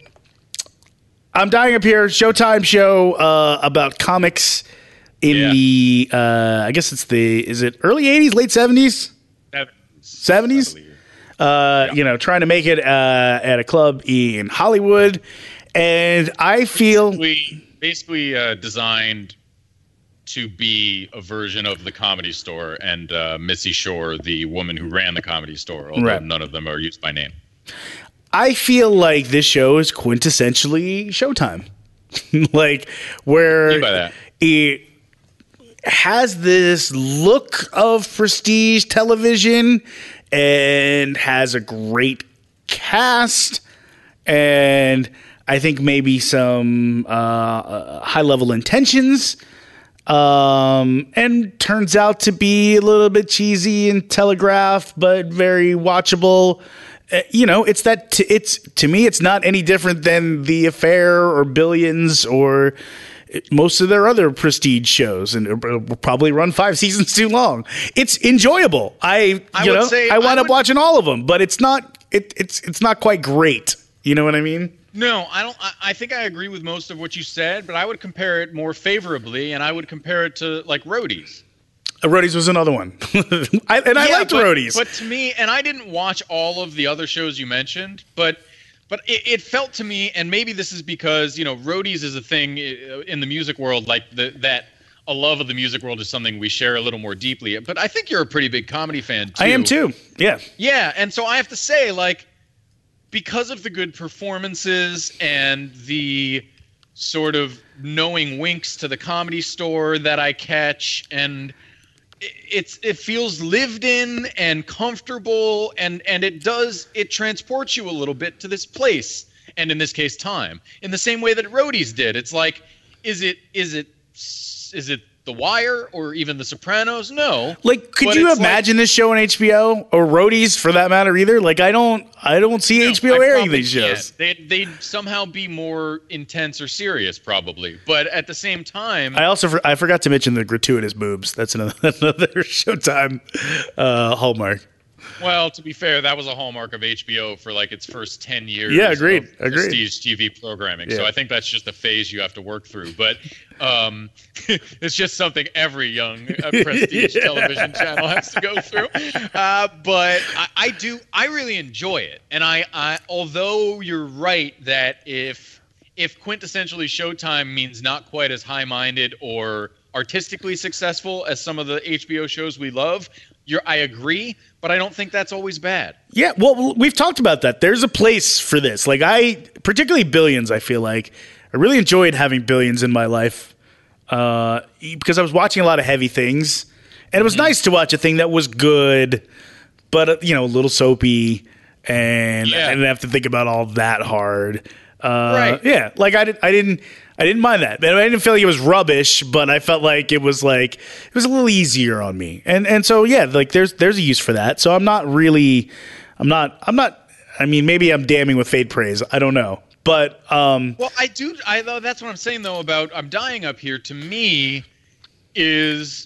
Speaker 7: I'm Dying Up Here, Showtime show uh, about comics in
Speaker 8: Yeah.
Speaker 7: the uh, I guess it's the is it early eighties, late seventies, seventies. Uh,
Speaker 8: Yeah.
Speaker 7: You know, trying to make it uh, at a club in Hollywood. And I feel
Speaker 8: we basically uh, designed to be a version of the Comedy Store and uh, Missy Shore, the woman who ran the Comedy Store, although
Speaker 7: Right.
Speaker 8: none of them are used by name.
Speaker 7: I feel like this show is quintessentially Showtime. Like where
Speaker 8: What do you mean by that?
Speaker 7: it has this look of prestige television and has a great cast and I think maybe some uh, high level intentions, um, and turns out to be a little bit cheesy and telegraphed, but very watchable. Uh, you know, it's that. T- it's to me, it's not any different than The Affair or Billions or most of their other prestige shows, and it will probably run five seasons too long. It's enjoyable. I,
Speaker 8: I
Speaker 7: you
Speaker 8: would
Speaker 7: know,
Speaker 8: say-
Speaker 7: I wound
Speaker 8: I
Speaker 7: up
Speaker 8: would-
Speaker 7: watching all of them, but it's not. It, it's it's not quite great. You know what I mean?
Speaker 8: No, I don't. I, I think I agree with most of what you said, but I would compare it more favorably, and I would compare it to like Roadies.
Speaker 7: Uh, Roadies was another one, I, and I
Speaker 8: Yeah,
Speaker 7: liked
Speaker 8: but,
Speaker 7: Roadies.
Speaker 8: But to me, and I didn't watch all of the other shows you mentioned, but but it, it felt to me, and maybe this is because you know Roadies is a thing uh, in the music world, like the, that a love of the music world is something we share a little more deeply. But I think you're a pretty big comedy fan too.
Speaker 7: I am too. Yeah.
Speaker 8: Yeah, and so I have to say, like, because of the good performances and the sort of knowing winks to the Comedy Store that I catch, and it, it's it feels lived in and comfortable, and and it does it transports you a little bit to this place, and in this case, time, in the same way that Roadies did. It's like, is it is it is it The Wire or even The Sopranos? No.
Speaker 7: Like, could
Speaker 8: But
Speaker 7: you
Speaker 8: it's
Speaker 7: imagine this show on H B O or Roadies for that matter either? Like, I don't, I don't see
Speaker 8: No,
Speaker 7: H B O
Speaker 8: I
Speaker 7: airing
Speaker 8: probably
Speaker 7: these shows.
Speaker 8: can't. They'd, they'd somehow be more intense or serious, probably. But at the same time,
Speaker 7: I also, for, I forgot to mention the gratuitous boobs. That's another, another Showtime uh, hallmark.
Speaker 8: Well, to be fair, that was a hallmark of H B O for like its first ten years.
Speaker 7: Yeah, agreed.
Speaker 8: Of
Speaker 7: agreed.
Speaker 8: prestige T V programming.
Speaker 7: Yeah.
Speaker 8: So I think that's just a phase you have to work through. But um, it's just something every young uh, prestige
Speaker 7: Yeah.
Speaker 8: television channel has to go through. Uh, but I, I do, I really enjoy it. And I, I, although you're right that if if quintessentially Showtime means not quite as high-minded or artistically successful as some of the H B O shows we love, you're, I agree, but I don't think that's always bad.
Speaker 7: Yeah, well, we've talked about that. There's a place for this. Like I, particularly Billions, I feel like I really enjoyed having Billions in my life uh, because I was watching a lot of heavy things, and it was mm-hmm. nice to watch a thing that was good, but uh, you know, a little soapy, and
Speaker 8: Yeah.
Speaker 7: I didn't have to think about all that hard. Uh,
Speaker 8: Right.
Speaker 7: Yeah, like I, did, I didn't. I didn't mind that. I didn't feel like it was rubbish, but I felt like it was like it was a little easier on me. And and so yeah, like there's there's a use for that. So I'm not really I'm not I'm not I mean maybe I'm damning with faint praise. I don't know. But um
Speaker 8: Well, I do I though that's what I'm saying though about I'm dying up here to me is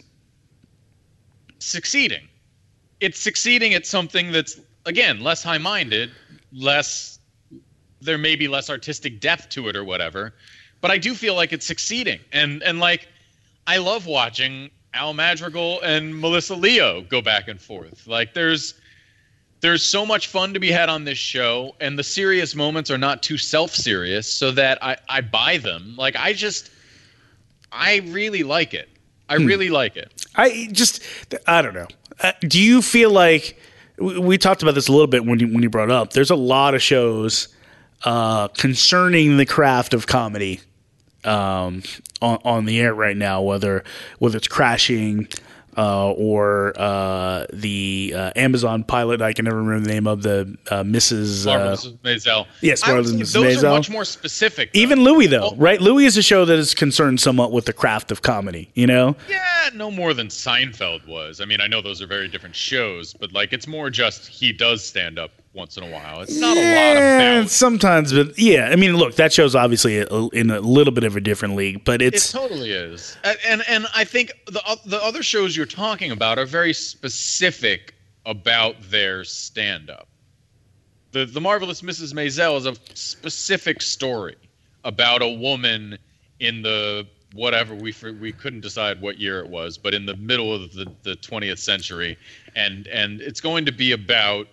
Speaker 8: succeeding. It's succeeding at something that's again less high-minded, less there may be less artistic depth to it or whatever. But I do feel like it's succeeding. And and like I love watching Al Madrigal and Melissa Leo go back and forth. Like there's there's so much fun to be had on this show, and the serious moments are not too self-serious so that I, I buy them. Like I just I really like it. I hmm. really like it.
Speaker 7: I just I don't know. Uh, do you feel like we, we talked about this a little bit when you when you brought it up. There's a lot of shows uh, concerning the craft of comedy um, on, on the air right now, whether whether it's Crashing uh, or uh, the uh, Amazon pilot. I can never remember the name of the uh, Missus
Speaker 8: Marvelous
Speaker 7: Uh,
Speaker 8: Missus Maisel.
Speaker 7: yes,
Speaker 8: I would
Speaker 7: Marvelous
Speaker 8: say
Speaker 7: Missus
Speaker 8: those
Speaker 7: Maisel.
Speaker 8: are much more specific. Though.
Speaker 7: Even Louis, though,
Speaker 8: Oh.
Speaker 7: right? Louis is a show that is concerned somewhat with the craft of comedy. You know?
Speaker 8: Yeah, no more than Seinfeld was. I mean, I know those are very different shows, but like it's more just he does stand up once in a while. It's not
Speaker 7: yeah,
Speaker 8: a lot about.
Speaker 7: sometimes, but yeah, I mean, look, that show's obviously a, in a little bit of a different league, but
Speaker 8: It
Speaker 7: it's
Speaker 8: totally is, and and, and I think the o- the other shows you're talking about are very specific about their stand-up. The the Marvelous Missus Maisel is a specific story about a woman in the whatever we we couldn't decide what year it was, but in the middle of the, the twentieth century, and and it's going to be about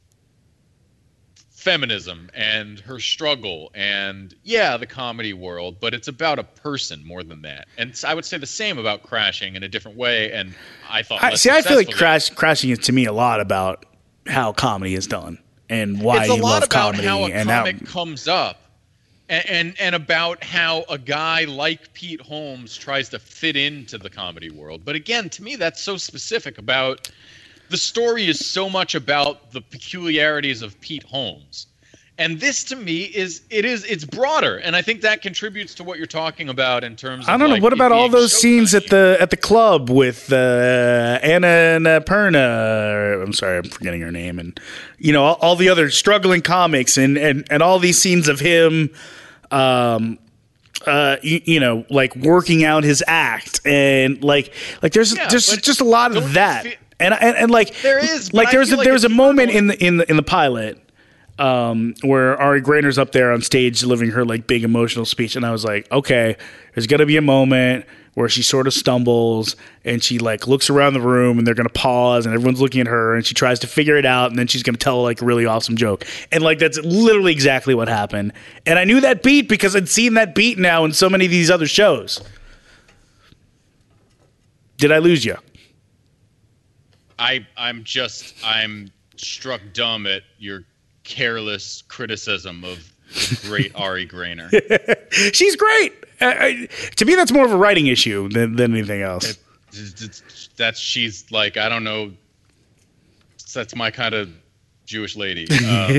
Speaker 8: feminism and her struggle and yeah the comedy world, but it's about a person more than that. And I would say the same about Crashing in a different way, and I thought
Speaker 7: I, see. I feel like
Speaker 8: successfully.
Speaker 7: crash, Crashing is to me a lot about how comedy is done and why
Speaker 8: It's a
Speaker 7: you
Speaker 8: lot
Speaker 7: love
Speaker 8: about
Speaker 7: comedy
Speaker 8: how a
Speaker 7: and
Speaker 8: comic
Speaker 7: how
Speaker 8: comes up, and, and and about how a guy like Pete Holmes tries to fit into the comedy world. But again, to me, that's so specific about the story is so much about the peculiarities of Pete Holmes. And this to me is it is it's broader, and I think that contributes to what you're talking about in terms of
Speaker 7: I don't know.
Speaker 8: like,
Speaker 7: What
Speaker 8: it
Speaker 7: about all
Speaker 8: being
Speaker 7: those
Speaker 8: Showtime.
Speaker 7: scenes at the at the club with uh, Anna and uh, Perna? I'm sorry, I'm forgetting her name, and you know all, all the other struggling comics, and, and, and all these scenes of him, um, uh, you, you know, like working out his act, and like like there's
Speaker 8: Yeah,
Speaker 7: just
Speaker 8: but
Speaker 7: just a lot
Speaker 8: don't
Speaker 7: of
Speaker 8: you
Speaker 7: that,
Speaker 8: feel-
Speaker 7: and, and and like
Speaker 8: There is, but
Speaker 7: like
Speaker 8: I
Speaker 7: there's a,
Speaker 8: feel like
Speaker 7: there was a
Speaker 8: it's
Speaker 7: moment
Speaker 8: not
Speaker 7: in the in the in the pilot. Um, where Ari Grainer's up there on stage delivering her like big emotional speech, and I was like, okay, there's gonna be a moment where she sort of stumbles and she like looks around the room and they're gonna pause and everyone's looking at her and she tries to figure it out and then she's gonna tell like a really awesome joke, and like that's literally exactly what happened. And I knew that beat because I'd seen that beat now in so many of these other shows. Did I lose you?
Speaker 8: I I'm just I'm struck dumb at your careless criticism of the great Ari Grainer.
Speaker 7: She's great. I, I, to me, that's more of a writing issue than, than anything else.
Speaker 8: It, it's, it's, that's she's like I don't know. That's my kind of Jewish lady. Um,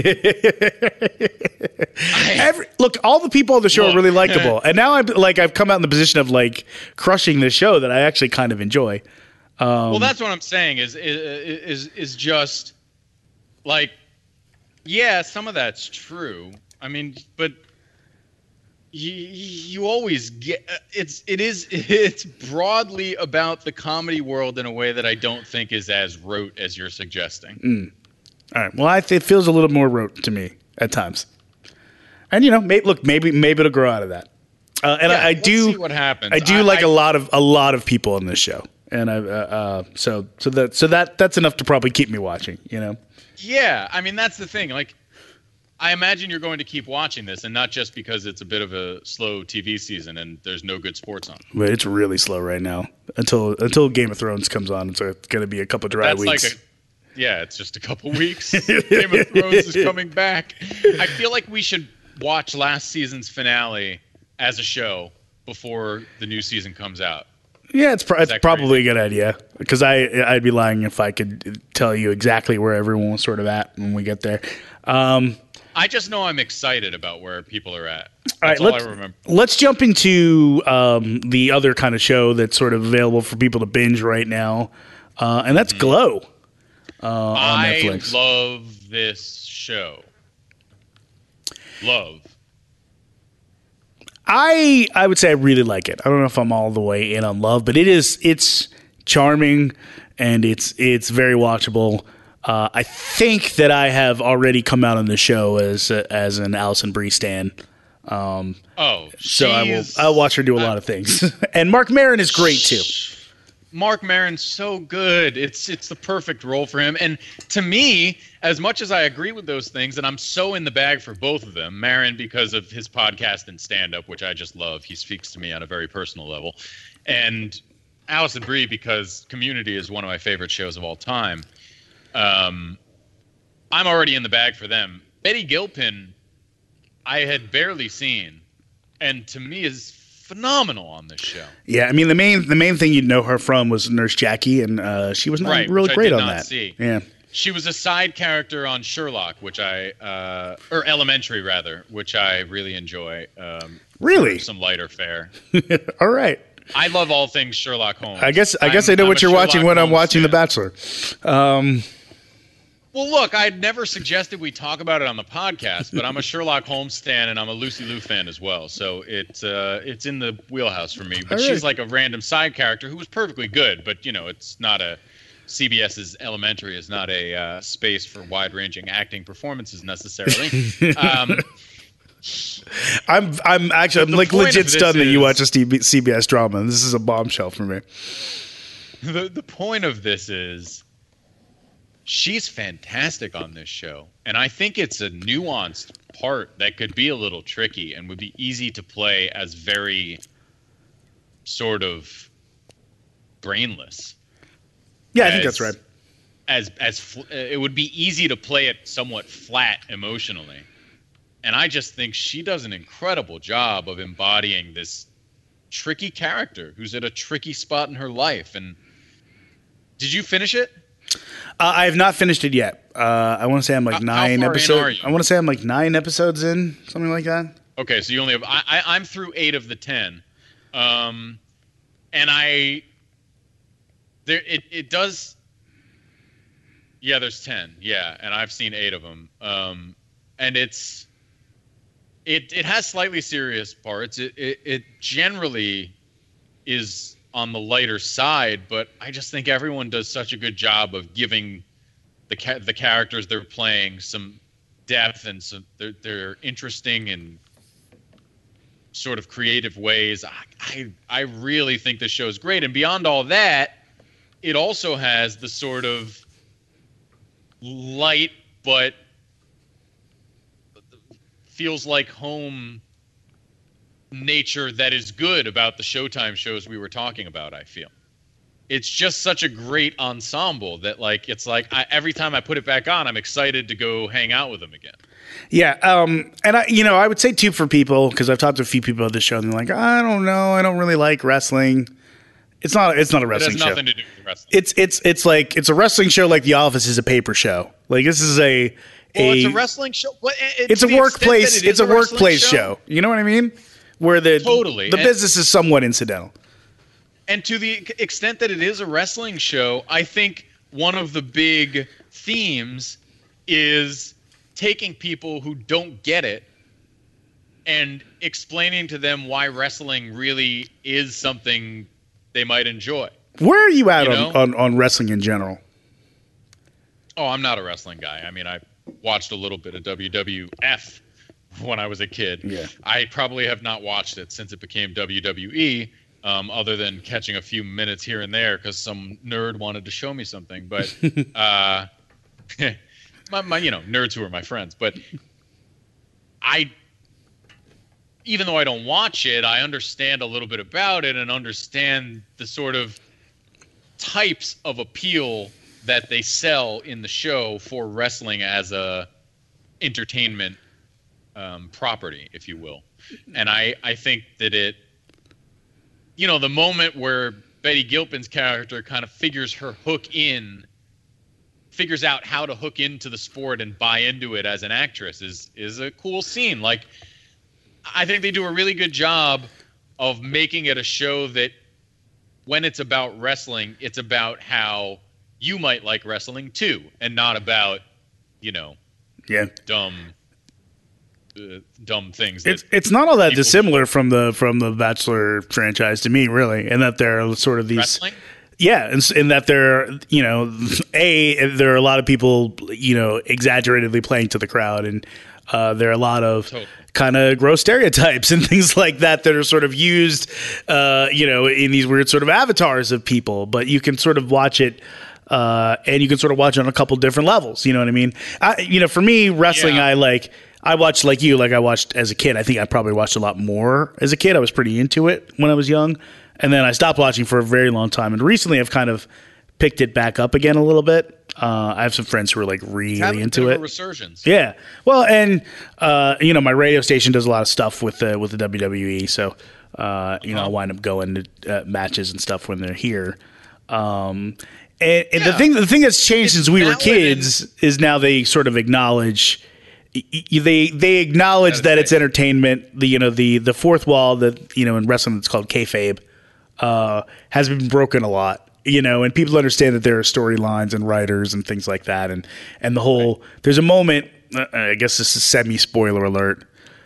Speaker 7: Every, look, all the people on the show
Speaker 8: Look.
Speaker 7: are really likable, and now I'm like I've come out in the position of like crushing this show that I actually kind of enjoy. Um,
Speaker 8: well, that's what I'm saying. Is is is is just like. Yeah, some of that's true. I mean, but you you always get it's it is it's broadly about the comedy world in a way that I don't think is as rote as you're suggesting.
Speaker 7: Mm. All right. Well, I th- it feels a little more rote to me at times. And you know, may, look, maybe maybe it'll grow out of that. Uh, and
Speaker 8: Yeah,
Speaker 7: I, I
Speaker 8: let's
Speaker 7: do
Speaker 8: see what happens.
Speaker 7: I do
Speaker 8: I-
Speaker 7: like
Speaker 8: I-
Speaker 7: a lot of a lot of people on this show, and I uh, uh, so so that so that that's enough to probably keep me watching. You know.
Speaker 8: Yeah, I mean that's the thing. Like, I imagine you're going to keep watching this, and not just because it's a bit of a slow T V season and there's no good sports on.
Speaker 7: But it's really slow right now until until Game of Thrones comes on. It's going to be a couple dry
Speaker 8: That's
Speaker 7: weeks.
Speaker 8: like a yeah, it's just a couple weeks. Game of Thrones is coming back. I feel like we should watch last season's finale as a show before the new season comes out.
Speaker 7: Yeah, it's, pro- it's
Speaker 8: that
Speaker 7: probably a good idea because I I'd be lying if I could tell you exactly where everyone was sort of at when we get there. Um,
Speaker 8: I just know I'm excited about where people are at. That's
Speaker 7: all right,
Speaker 8: all,
Speaker 7: let's,
Speaker 8: I remember.
Speaker 7: let's jump into um, the other kind of show that's sort of available for people to binge right now, uh, and that's Glow uh, on
Speaker 8: I
Speaker 7: Netflix.
Speaker 8: love this show. Love.
Speaker 7: I I would say I really like it. I don't know if I'm all the way in on Love, but it is it's charming and it's it's very watchable. Uh, I think that I have already come out on the show as uh, as an Alison Brie stan. Um,
Speaker 8: Oh,
Speaker 7: so I will
Speaker 8: she's-
Speaker 7: I'll watch her do a lot of things. And Mark Maron is great too.
Speaker 8: Mark Maron's so good. It's it's the perfect role for him. And to me, as much as I agree with those things, and I'm so in the bag for both of them, Maron because of his podcast and stand-up, which I just love. He speaks to me on a very personal level. And Alison Brie because Community is one of my favorite shows of all time. Um, I'm already in the bag for them. Betty Gilpin, I had barely seen, and to me is phenomenal on this show.
Speaker 7: Yeah, I mean the main the main thing you'd know her from was Nurse Jackie, and uh, she was not
Speaker 8: Right,
Speaker 7: really
Speaker 8: which I
Speaker 7: great
Speaker 8: did
Speaker 7: on
Speaker 8: not
Speaker 7: that.
Speaker 8: see.
Speaker 7: Yeah.
Speaker 8: She was a side character on Sherlock, which I, uh, or Elementary rather, which I really enjoy. Um,
Speaker 7: Really?
Speaker 8: for some lighter fare.
Speaker 7: All right.
Speaker 8: I love all things Sherlock Holmes.
Speaker 7: I guess I guess
Speaker 8: I'm-
Speaker 7: I know
Speaker 8: I'm
Speaker 7: what
Speaker 8: a
Speaker 7: you're watching
Speaker 8: Sherlock
Speaker 7: when I'm
Speaker 8: Holmes
Speaker 7: watching The
Speaker 8: fan.
Speaker 7: Bachelor. Um,
Speaker 8: Well, look, I'd never suggested we talk about it on the podcast, but I'm a Sherlock Holmes fan and I'm a Lucy Liu fan as well. So it's uh, it's in the wheelhouse for me. But
Speaker 7: All
Speaker 8: she's
Speaker 7: right.
Speaker 8: like a random side character who was perfectly good, but you know, it's not a CBS's Elementary is not a uh, space for wide-ranging acting performances necessarily. um,
Speaker 7: I'm I'm actually I'm
Speaker 8: The
Speaker 7: like
Speaker 8: point
Speaker 7: legit
Speaker 8: of this
Speaker 7: stunned that you
Speaker 8: is-
Speaker 7: watch a C B- C B S drama. This is a bombshell for me.
Speaker 8: the the point of this is she's fantastic on this show, and I think it's a nuanced part that could be a little tricky and would be easy to play as very sort of brainless.
Speaker 7: Yeah, I think
Speaker 8: As-
Speaker 7: that's right.
Speaker 8: As as fl- uh, it would be easy to play it somewhat flat emotionally, and I just think she does an incredible job of embodying this tricky character who's at a tricky spot in her life. And did you finish it?
Speaker 7: Uh, I have not finished it yet. Uh, I want to say I'm like
Speaker 8: How- how
Speaker 7: nine
Speaker 8: far in
Speaker 7: episodes.
Speaker 8: are you?
Speaker 7: I want to say I'm like nine episodes in, something like that.
Speaker 8: Okay, so you only have. I, I, I'm through eight of the ten, um, and I. There, it it does. Yeah, there's ten. Yeah, and I've seen eight of them. Um, and it's. It it has slightly serious parts. It it, it generally is on the lighter side, but I just think everyone does such a good job of giving the ca- the characters they're playing some depth and some they're they're interesting and sort of creative ways. I, I I really think this show is great, and beyond all that, it also has the sort of light but feels like home nature that is good about the Showtime shows we were talking about. I feel it's just such a great ensemble that like it's like I, every time I put it back on, I'm excited to go hang out with them again.
Speaker 7: Yeah, um, and I, you know, I would say too for people because I've talked to a few people about this show and they're like, I don't know, I don't really like wrestling. It's not. It's not a
Speaker 8: It
Speaker 7: wrestling
Speaker 8: has
Speaker 7: show.
Speaker 8: nothing to do with wrestling.
Speaker 7: It's it's it's like it's a wrestling show. Like The Office is a paper show. Like this is a.
Speaker 8: well,
Speaker 7: a
Speaker 8: it's a wrestling show. What, it,
Speaker 7: It's
Speaker 8: to
Speaker 7: a
Speaker 8: the extent
Speaker 7: workplace.
Speaker 8: that it
Speaker 7: It's
Speaker 8: is
Speaker 7: a
Speaker 8: wrestling
Speaker 7: workplace show. You know what I mean? Where the
Speaker 8: Totally.
Speaker 7: the
Speaker 8: And-
Speaker 7: business is somewhat incidental.
Speaker 8: And to the extent that it is a wrestling show, I think one of the big themes is taking people who don't get it and explaining to them why wrestling really is something they might enjoy.
Speaker 7: Where are you at
Speaker 8: You
Speaker 7: on,
Speaker 8: know?
Speaker 7: on, on wrestling in general?
Speaker 8: Oh, I'm not a wrestling guy. I mean, I watched a little bit of W W F when I was a kid.
Speaker 7: Yeah. I
Speaker 8: probably have not watched it since it became W W E, um, other than catching a few minutes here and there because some nerd wanted to show me something. But, uh, my, my, you know, nerds who are my friends. But I, even though I don't watch it, I understand a little bit about it and understand the sort of types of appeal that they sell in the show for wrestling as a entertainment um, property, if you will. And I, I think that it, you know, the moment where Betty Gilpin's character kind of figures her hook in, figures out how to hook into the sport and buy into it as an actress is is a cool scene. Like, I think they do a really good job of making it a show that when it's about wrestling, it's about how you might like wrestling too, and not about, you know,
Speaker 7: yeah,
Speaker 8: dumb, uh, dumb things. That
Speaker 7: it's it's not all that dissimilar do. from the from the Bachelor franchise to me, really, and that they're sort of these.
Speaker 8: Wrestling?
Speaker 7: Yeah, and in that they're, you know, a there are a lot of people, you know, exaggeratedly playing to the crowd, and uh, there are a lot of totally. kind of gross stereotypes and things like that that are sort of used, uh, you know, in these weird sort of avatars of people. But you can sort of watch it. Uh, and you can sort of watch it on a couple different levels. You know what I mean? I, you know, for me, wrestling, yeah. I like, I watched like you, like I watched as a kid. I think I probably watched a lot more as a kid. I was pretty into it when I was young. And then I stopped watching for a very long time. And recently I've kind of picked it back up again a little bit. Uh, I have some friends who are like really into it.
Speaker 8: A resurgence.
Speaker 7: Yeah. Well, and, uh, you know, my radio station does a lot of stuff with the, with the W W E. So, uh, you uh-huh. know, I'll wind up going to uh, matches and stuff when they're here. Um, And, and yeah. the thing, the thing that's changed it's since we were kids in, is now they sort of acknowledge, they they acknowledge that, that it's entertainment. The you know the the fourth wall that you know in wrestling that's called kayfabe uh, has been broken a lot. You know, and people understand that there are storylines and writers and things like that, and and the whole right. there's a moment. Uh, I guess this is semi spoiler alert,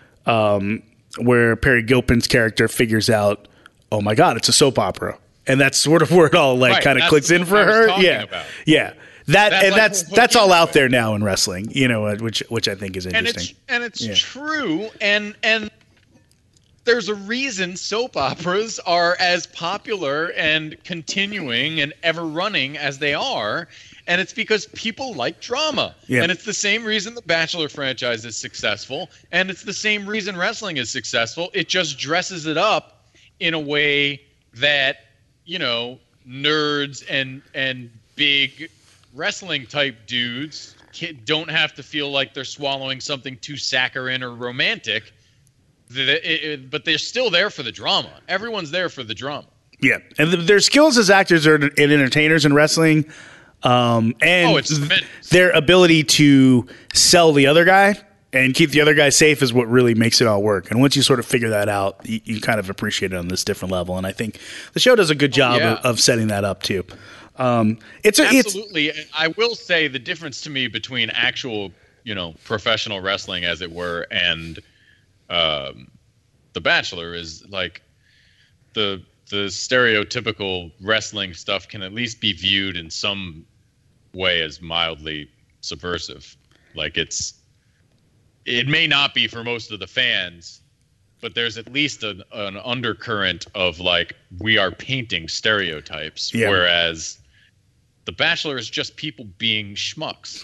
Speaker 7: um, where Perry Gilpin's character figures out, oh my God, it's a soap opera. And that's sort of where it all like right, kind of clicks in for her. Yeah, about. yeah. That that's and like that's that's all out there now in wrestling. You know, which which I think is interesting.
Speaker 8: And it's and it's
Speaker 7: yeah.
Speaker 8: true. And and there's a reason soap operas are as popular and continuing and ever running as they are. And it's because people like drama. Yeah. And it's the same reason the Bachelor franchise is successful. And it's the same reason wrestling is successful. It just dresses it up in a way that, you know, nerds and and big wrestling type dudes don't have to feel like they're swallowing something too saccharine or romantic. But they're still there for the drama. Everyone's there for the drama.
Speaker 7: Yeah, and their skills as actors are and entertainers in wrestling, um, and
Speaker 8: oh, it's th-
Speaker 7: their ability to sell the other guy and keep the other guy safe is what really makes it all work. And once you sort of figure that out, you, you kind of appreciate it on this different level. And I think the show does a good job oh, yeah. of, of setting that up too. Um, it's a,
Speaker 8: absolutely.
Speaker 7: It's,
Speaker 8: I will say the difference to me between actual, you know, professional wrestling, as it were, and um, The Bachelor is like the the stereotypical wrestling stuff can at least be viewed in some way as mildly subversive. Like it's. It may not be for most of the fans, but there's at least an, an undercurrent of like, we are painting stereotypes, yeah. whereas The Bachelor is just people being schmucks.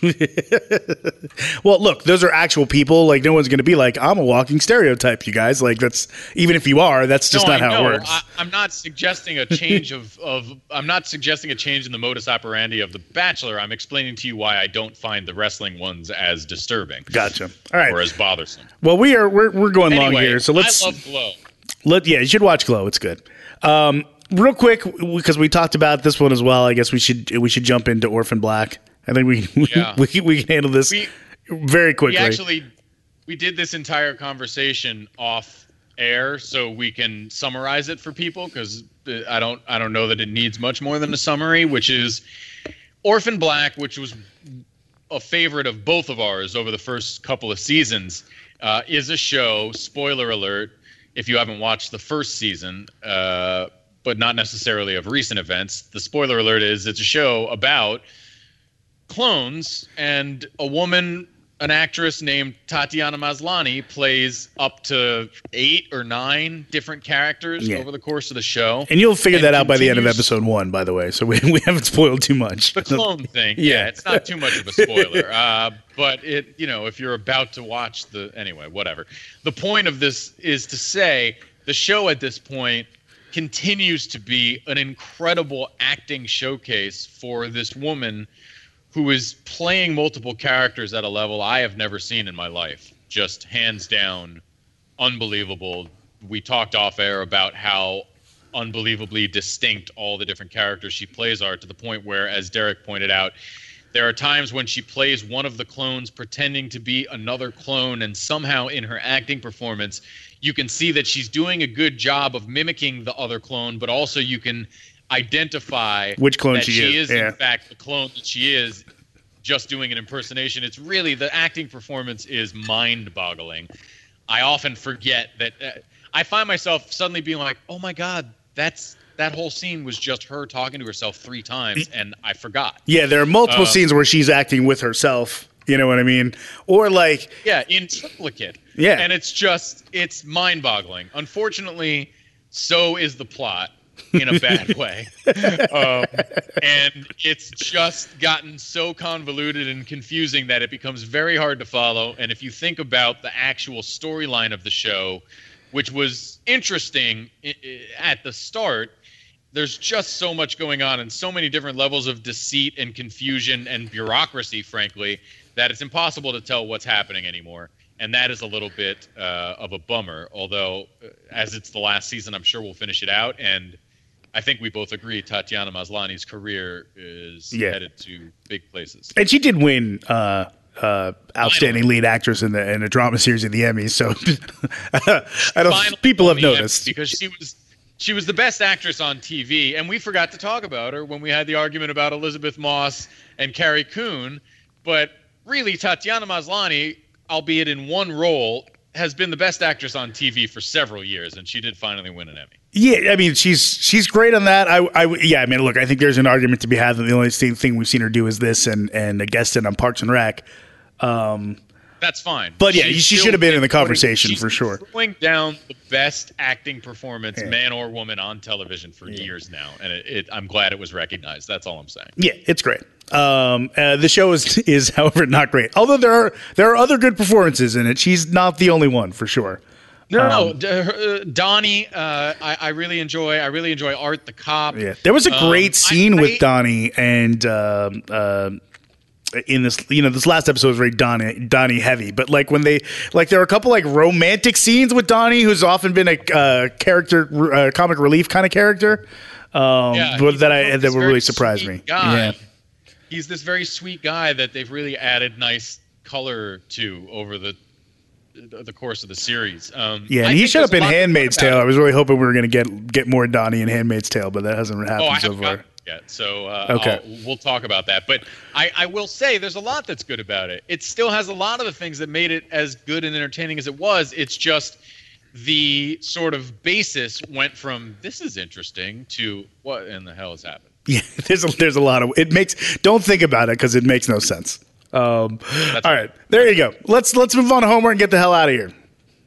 Speaker 7: Well, look, those are actual people. Like, no one's going to be like, I'm a walking stereotype, you guys. Like, that's, even if you are, that's just
Speaker 8: no,
Speaker 7: not
Speaker 8: I
Speaker 7: how
Speaker 8: know.
Speaker 7: it works.
Speaker 8: I, I'm not suggesting a change of, of, I'm not suggesting a change in the modus operandi of The Bachelor. I'm explaining to you why I don't find the wrestling ones as disturbing.
Speaker 7: Gotcha. All right.
Speaker 8: Or as bothersome.
Speaker 7: Well, we are, we're, we're going
Speaker 8: anyway,
Speaker 7: long here. So let's,
Speaker 8: I love Glow.
Speaker 7: Let, yeah, you should watch Glow. It's good. Um, Real quick, because we talked about this one as well, I guess we should we should jump into Orphan Black. I think we yeah. we, we, we can handle this we, very quickly.
Speaker 8: We actually we did this entire conversation off air, so we can summarize it for people because I don't I don't know that it needs much more than a summary. Which is Orphan Black, which was a favorite of both of ours over the first couple of seasons, uh, is a show. Spoiler alert! If you haven't watched the first season. Uh, but not necessarily of recent events. The spoiler alert is it's a show about clones, and a woman, an actress named Tatiana Maslany, plays up to eight or nine different characters
Speaker 7: Yeah.
Speaker 8: over the course of the show.
Speaker 7: And you'll figure
Speaker 8: and
Speaker 7: that out by the end of
Speaker 8: continues-
Speaker 7: episode one, by the way. So we, we haven't spoiled too much.
Speaker 8: The clone thing,
Speaker 7: Yeah.
Speaker 8: yeah, it's not too much of a spoiler. uh, but it, you know, if you're about to watch the anyway, whatever. The point of this is to say the show at this point continues to be an incredible acting showcase for this woman who is playing multiple characters at a level I have never seen in my life. Just hands down, unbelievable. We talked off air about how unbelievably distinct all the different characters she plays are, to the point where, as Derek pointed out, there are times when she plays one of the clones pretending to be another clone, and somehow in her acting performance, you can see that she's doing a good job of mimicking the other clone, but also you can identify
Speaker 7: Which clone
Speaker 8: that
Speaker 7: she
Speaker 8: she
Speaker 7: is,
Speaker 8: is,
Speaker 7: yeah.
Speaker 8: in fact, the clone that she is, just doing an impersonation. It's really, the acting performance is mind-boggling. I often forget that. Uh, I find myself suddenly being like, oh my God, that's that whole scene was just her talking to herself three times, and I forgot.
Speaker 7: Yeah, there are multiple
Speaker 8: Uh,
Speaker 7: scenes where she's acting with herself. You know what I mean? Or like,
Speaker 8: Yeah, in triplicate.
Speaker 7: Yeah.
Speaker 8: And it's just, it's mind-boggling. Unfortunately, so is the plot in a bad way. Um, and it's just gotten so convoluted and confusing that it becomes very hard to follow. And if you think about the actual storyline of the show, which was interesting i- i- at the start, there's just so much going on and so many different levels of deceit and confusion and bureaucracy, frankly, that it's impossible to tell what's happening anymore. And that is a little bit uh, of a bummer. Although, uh, as it's the last season, I'm sure we'll finish it out. And I think we both agree Tatiana Maslany's career is
Speaker 7: Yeah.
Speaker 8: headed to big places.
Speaker 7: and she did win uh, uh, outstanding
Speaker 8: Finally.
Speaker 7: lead actress in the in a drama series at the Emmys. So I don't.
Speaker 8: Finally
Speaker 7: People have
Speaker 8: won the Emmy
Speaker 7: noticed.
Speaker 8: because she was she was the best actress on T V, and we forgot to talk about her when we had the argument about Elizabeth Moss and Carrie Coon. But really, Tatiana Maslany, albeit in one role, has been the best actress on T V for several years, and she did finally win an Emmy.
Speaker 7: Yeah, I mean, she's she's great on that. I, I yeah, I mean, look, I think there's an argument to be had that the only thing, thing we've seen her do is this and and a guest in on Parks and Rec. Um,
Speaker 8: That's fine.
Speaker 7: But yeah,
Speaker 8: She's
Speaker 7: she
Speaker 8: still
Speaker 7: should have been in the
Speaker 8: putting-
Speaker 7: conversation
Speaker 8: she's
Speaker 7: for sure.
Speaker 8: Throwing down the best acting performance,
Speaker 7: Yeah.
Speaker 8: man or woman, on television for years now, and it, it, I'm glad it was recognized. That's all I'm saying.
Speaker 7: Yeah, it's great. Um, uh, the show is is, however, not great. Although there are there are other good performances in it. She's not the only one for sure.
Speaker 8: No, no,
Speaker 7: Um,
Speaker 8: D- her- uh, Donnie, uh, I, I really enjoy. I really enjoy Art the cop.
Speaker 7: Yeah, there was a
Speaker 8: Um,
Speaker 7: great scene
Speaker 8: I-
Speaker 7: with
Speaker 8: I-
Speaker 7: Donnie and um uh, in this. You know, this last episode was very Donnie Donnie heavy, but like when they like there are a couple like romantic scenes with Donnie, who's often been a uh, character, uh, comic relief kind of character. Um,
Speaker 8: Yeah,
Speaker 7: but
Speaker 8: he's
Speaker 7: that I
Speaker 8: this
Speaker 7: that would
Speaker 8: very
Speaker 7: really surprise
Speaker 8: sweet
Speaker 7: me.
Speaker 8: guy.
Speaker 7: Yeah.
Speaker 8: He's this very sweet guy that they've really added nice color to over the the course of the series. Um,
Speaker 7: Yeah,
Speaker 8: I
Speaker 7: and he
Speaker 8: think
Speaker 7: showed
Speaker 8: there's
Speaker 7: up
Speaker 8: a
Speaker 7: in
Speaker 8: lot to talk
Speaker 7: Handmaid's
Speaker 8: about.
Speaker 7: Tale. I was really hoping we were going to get get more Donnie in Handmaid's Tale, but that hasn't happened
Speaker 8: Oh, I
Speaker 7: so
Speaker 8: haven't
Speaker 7: far.
Speaker 8: gotten it yet, so uh,
Speaker 7: Okay.
Speaker 8: I'll, we'll talk about that. But I, I will say there's a lot that's good about it. It still has a lot of the things that made it as good and entertaining as it was. It's just the sort of basis went from this is interesting to what in the hell has happened.
Speaker 7: Yeah, there's a, there's a lot of it makes. Don't think about it because it makes no sense. Um, all right, there you go. Let's let's move on to homework and get the hell out of here.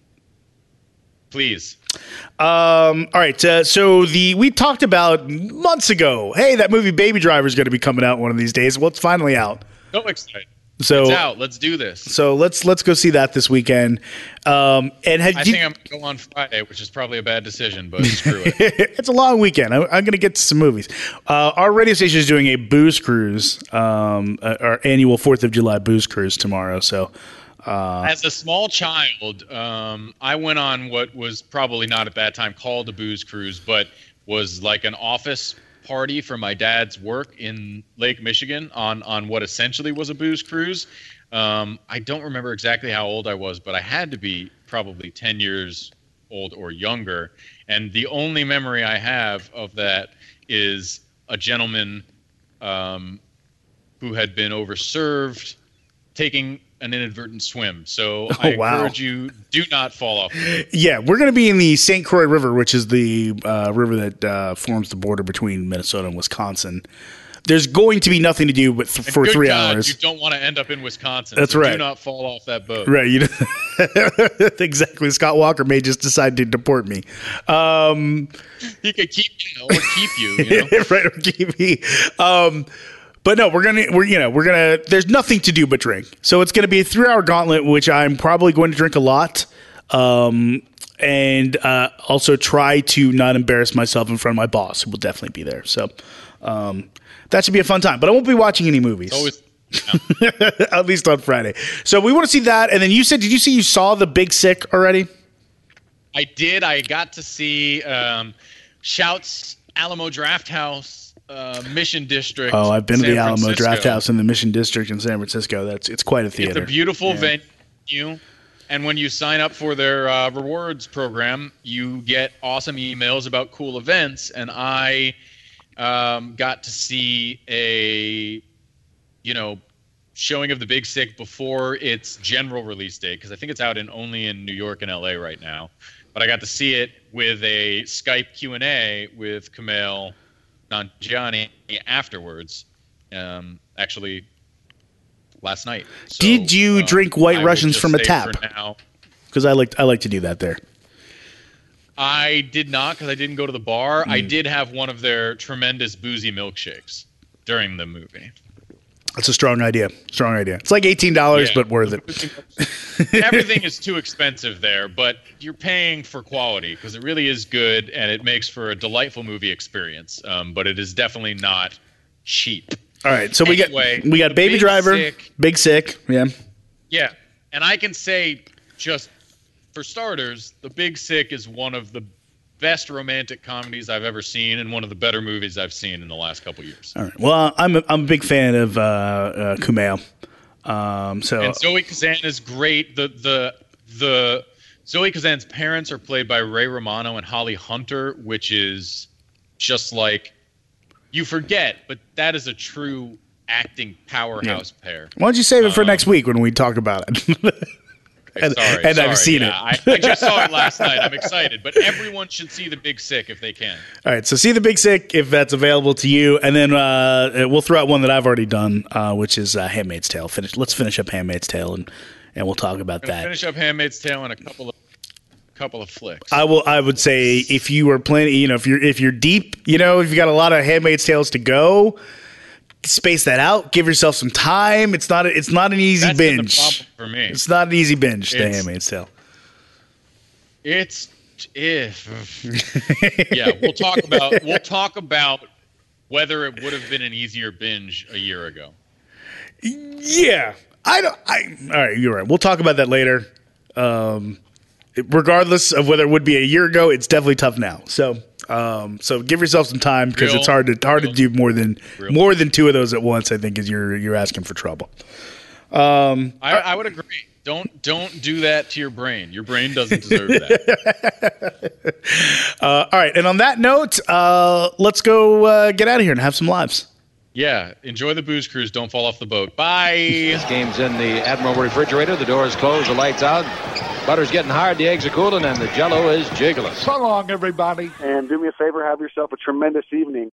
Speaker 8: Please.
Speaker 7: Um, all right, uh, so the we talked about months ago. Hey, that movie Baby Driver is going to be coming out one of these days. Well, it's finally out.
Speaker 8: So excited.
Speaker 7: So
Speaker 8: It's out. Let's do this.
Speaker 7: so let's let's go see that this weekend. Um, and had
Speaker 8: I
Speaker 7: you,
Speaker 8: think I'm going to go on Friday, which is probably a bad decision, but screw it.
Speaker 7: it's a long weekend. I'm, I'm going to get to some movies. Uh, our radio station is doing a booze cruise, um, uh, our annual Fourth of July booze cruise tomorrow. So. Uh,
Speaker 8: As a small child, um, I went on what was probably not at that time called a booze cruise, but was like an office party for my dad's work in Lake Michigan on, on what essentially was a booze cruise. Um, I don't remember exactly how old I was, but I had to be probably ten years old or younger. And the only memory I have of that is a gentleman um, who had been overserved taking an inadvertent swim. So I
Speaker 7: Oh, wow.
Speaker 8: encourage you, do not fall off.
Speaker 7: Yeah, we're going to be in the Saint Croix River, which is the uh, river that uh, forms the border between Minnesota and Wisconsin. there's going to be nothing to do with, for
Speaker 8: good
Speaker 7: three
Speaker 8: God,
Speaker 7: hours.
Speaker 8: You don't want to end up in Wisconsin.
Speaker 7: That's
Speaker 8: so
Speaker 7: right.
Speaker 8: Do not fall off that boat.
Speaker 7: Right. You know, exactly. Scott Walker may just decide to deport me. Um,
Speaker 8: he could keep you or keep you. you know?
Speaker 7: right. Or keep me. Um, But no, we're gonna we're you know we're gonna. There's nothing to do but drink. So it's gonna be a three hour gauntlet, which I'm probably going to drink a lot, um, and uh, also try to not embarrass myself in front of my boss, who will definitely be there. So um, that should be a fun time. But I won't be watching any movies.
Speaker 8: Always, no.
Speaker 7: At least on Friday. So we want to see that. And then you said, did you see you saw The Big Sick already?
Speaker 8: I did. I got to see um, Shouts Alamo Draft House. Uh, Mission District.
Speaker 7: Oh, I've been
Speaker 8: San
Speaker 7: to the Alamo
Speaker 8: Francisco.
Speaker 7: Draft House in the Mission District in San Francisco. That's it's quite a theater.
Speaker 8: It's a beautiful
Speaker 7: Yeah.
Speaker 8: venue, and when you sign up for their uh, rewards program, you get awesome emails about cool events. And I um, got to see a, you know, showing of The Big Sick before its general release date, because I think it's out in only in New York and L A right now. But I got to see it with a Skype Q and A with Kumail Nanjiani afterwards, um, actually last night. So,
Speaker 7: Did you
Speaker 8: um,
Speaker 7: drink White
Speaker 8: I will
Speaker 7: Russians
Speaker 8: just
Speaker 7: from a
Speaker 8: say
Speaker 7: tap?
Speaker 8: for now,
Speaker 7: Because I like I like to do that there.
Speaker 8: I did not, because I didn't go to the bar.
Speaker 7: Mm.
Speaker 8: I did have one of their tremendous boozy milkshakes during the movie.
Speaker 7: That's a strong idea. Strong idea. It's like eighteen dollars,
Speaker 8: Yeah.
Speaker 7: but worth it.
Speaker 8: Everything is too expensive there, but you're paying for quality because it really is good and it makes for a delightful movie experience. Um, but it is definitely not cheap.
Speaker 7: All right, so
Speaker 8: Anyway,
Speaker 7: we got we got
Speaker 8: The
Speaker 7: Baby
Speaker 8: Big
Speaker 7: Driver,
Speaker 8: Sick.
Speaker 7: Big Sick, yeah.
Speaker 8: Yeah, and I can say, just for starters, The Big Sick is one of the best romantic comedies I've ever seen and one of the better movies I've seen in the last couple years.
Speaker 7: All right. Well, I'm a, I'm a big fan of uh, uh, Kumail. Um, so
Speaker 8: And Zoe Kazan is great. The the the Zoe Kazan's parents are played by Ray Romano and Holly Hunter, which is just like you forget, but that is a true acting powerhouse pair.
Speaker 7: why don't you save it for
Speaker 8: Um,
Speaker 7: next week when we talk about it? and
Speaker 8: sorry,
Speaker 7: and
Speaker 8: sorry.
Speaker 7: I've seen
Speaker 8: Yeah,
Speaker 7: it.
Speaker 8: I, I just saw it last night. I'm excited, but everyone should see The Big Sick if they can.
Speaker 7: All right, so see The Big Sick if that's available to you, and then uh, we'll throw out one that I've already done, uh, which is uh, Handmaid's Tale. Finish. Let's finish up Handmaid's Tale, and and we'll talk about
Speaker 8: I'm gonna
Speaker 7: that.
Speaker 8: finish up Handmaid's Tale and a couple of couple of flicks.
Speaker 7: I will. I would say if you are planning, you know, if you're if you're deep, you know, if you got a lot of Handmaid's Tales to go, space that out. Give yourself some time. It's not. A, it's not an easy
Speaker 8: That's been the
Speaker 7: binge.
Speaker 8: problem for me.
Speaker 7: It's not an easy binge. The
Speaker 8: It's-
Speaker 7: Handmaid's Tale.
Speaker 8: It's if yeah, we'll talk about we'll talk about whether it would have been an easier binge a year ago.
Speaker 7: Yeah, I don't. I all right. You're right. We'll talk about that later. Um, regardless of whether it would be a year ago, it's definitely tough now. So, um, so give yourself some time because
Speaker 8: Real-
Speaker 7: it's hard to hard
Speaker 8: real-
Speaker 7: to do more than
Speaker 8: real.
Speaker 7: more than two of those at once. I think is you're you're asking for trouble. Um,
Speaker 8: I, I would agree. Don't don't do that to your brain. Your brain doesn't deserve that.
Speaker 7: uh, all right, and on that note, uh, let's go uh, get out of here and have some lives.
Speaker 8: Yeah, enjoy the booze cruise. Don't fall off the boat. Bye.
Speaker 1: This game's in the Admiral refrigerator. The door's closed. The lights out. Butter's getting hard. The eggs are cooling, and the Jello is jiggling.
Speaker 10: So long, everybody.
Speaker 11: And do me a favor, have yourself a tremendous evening.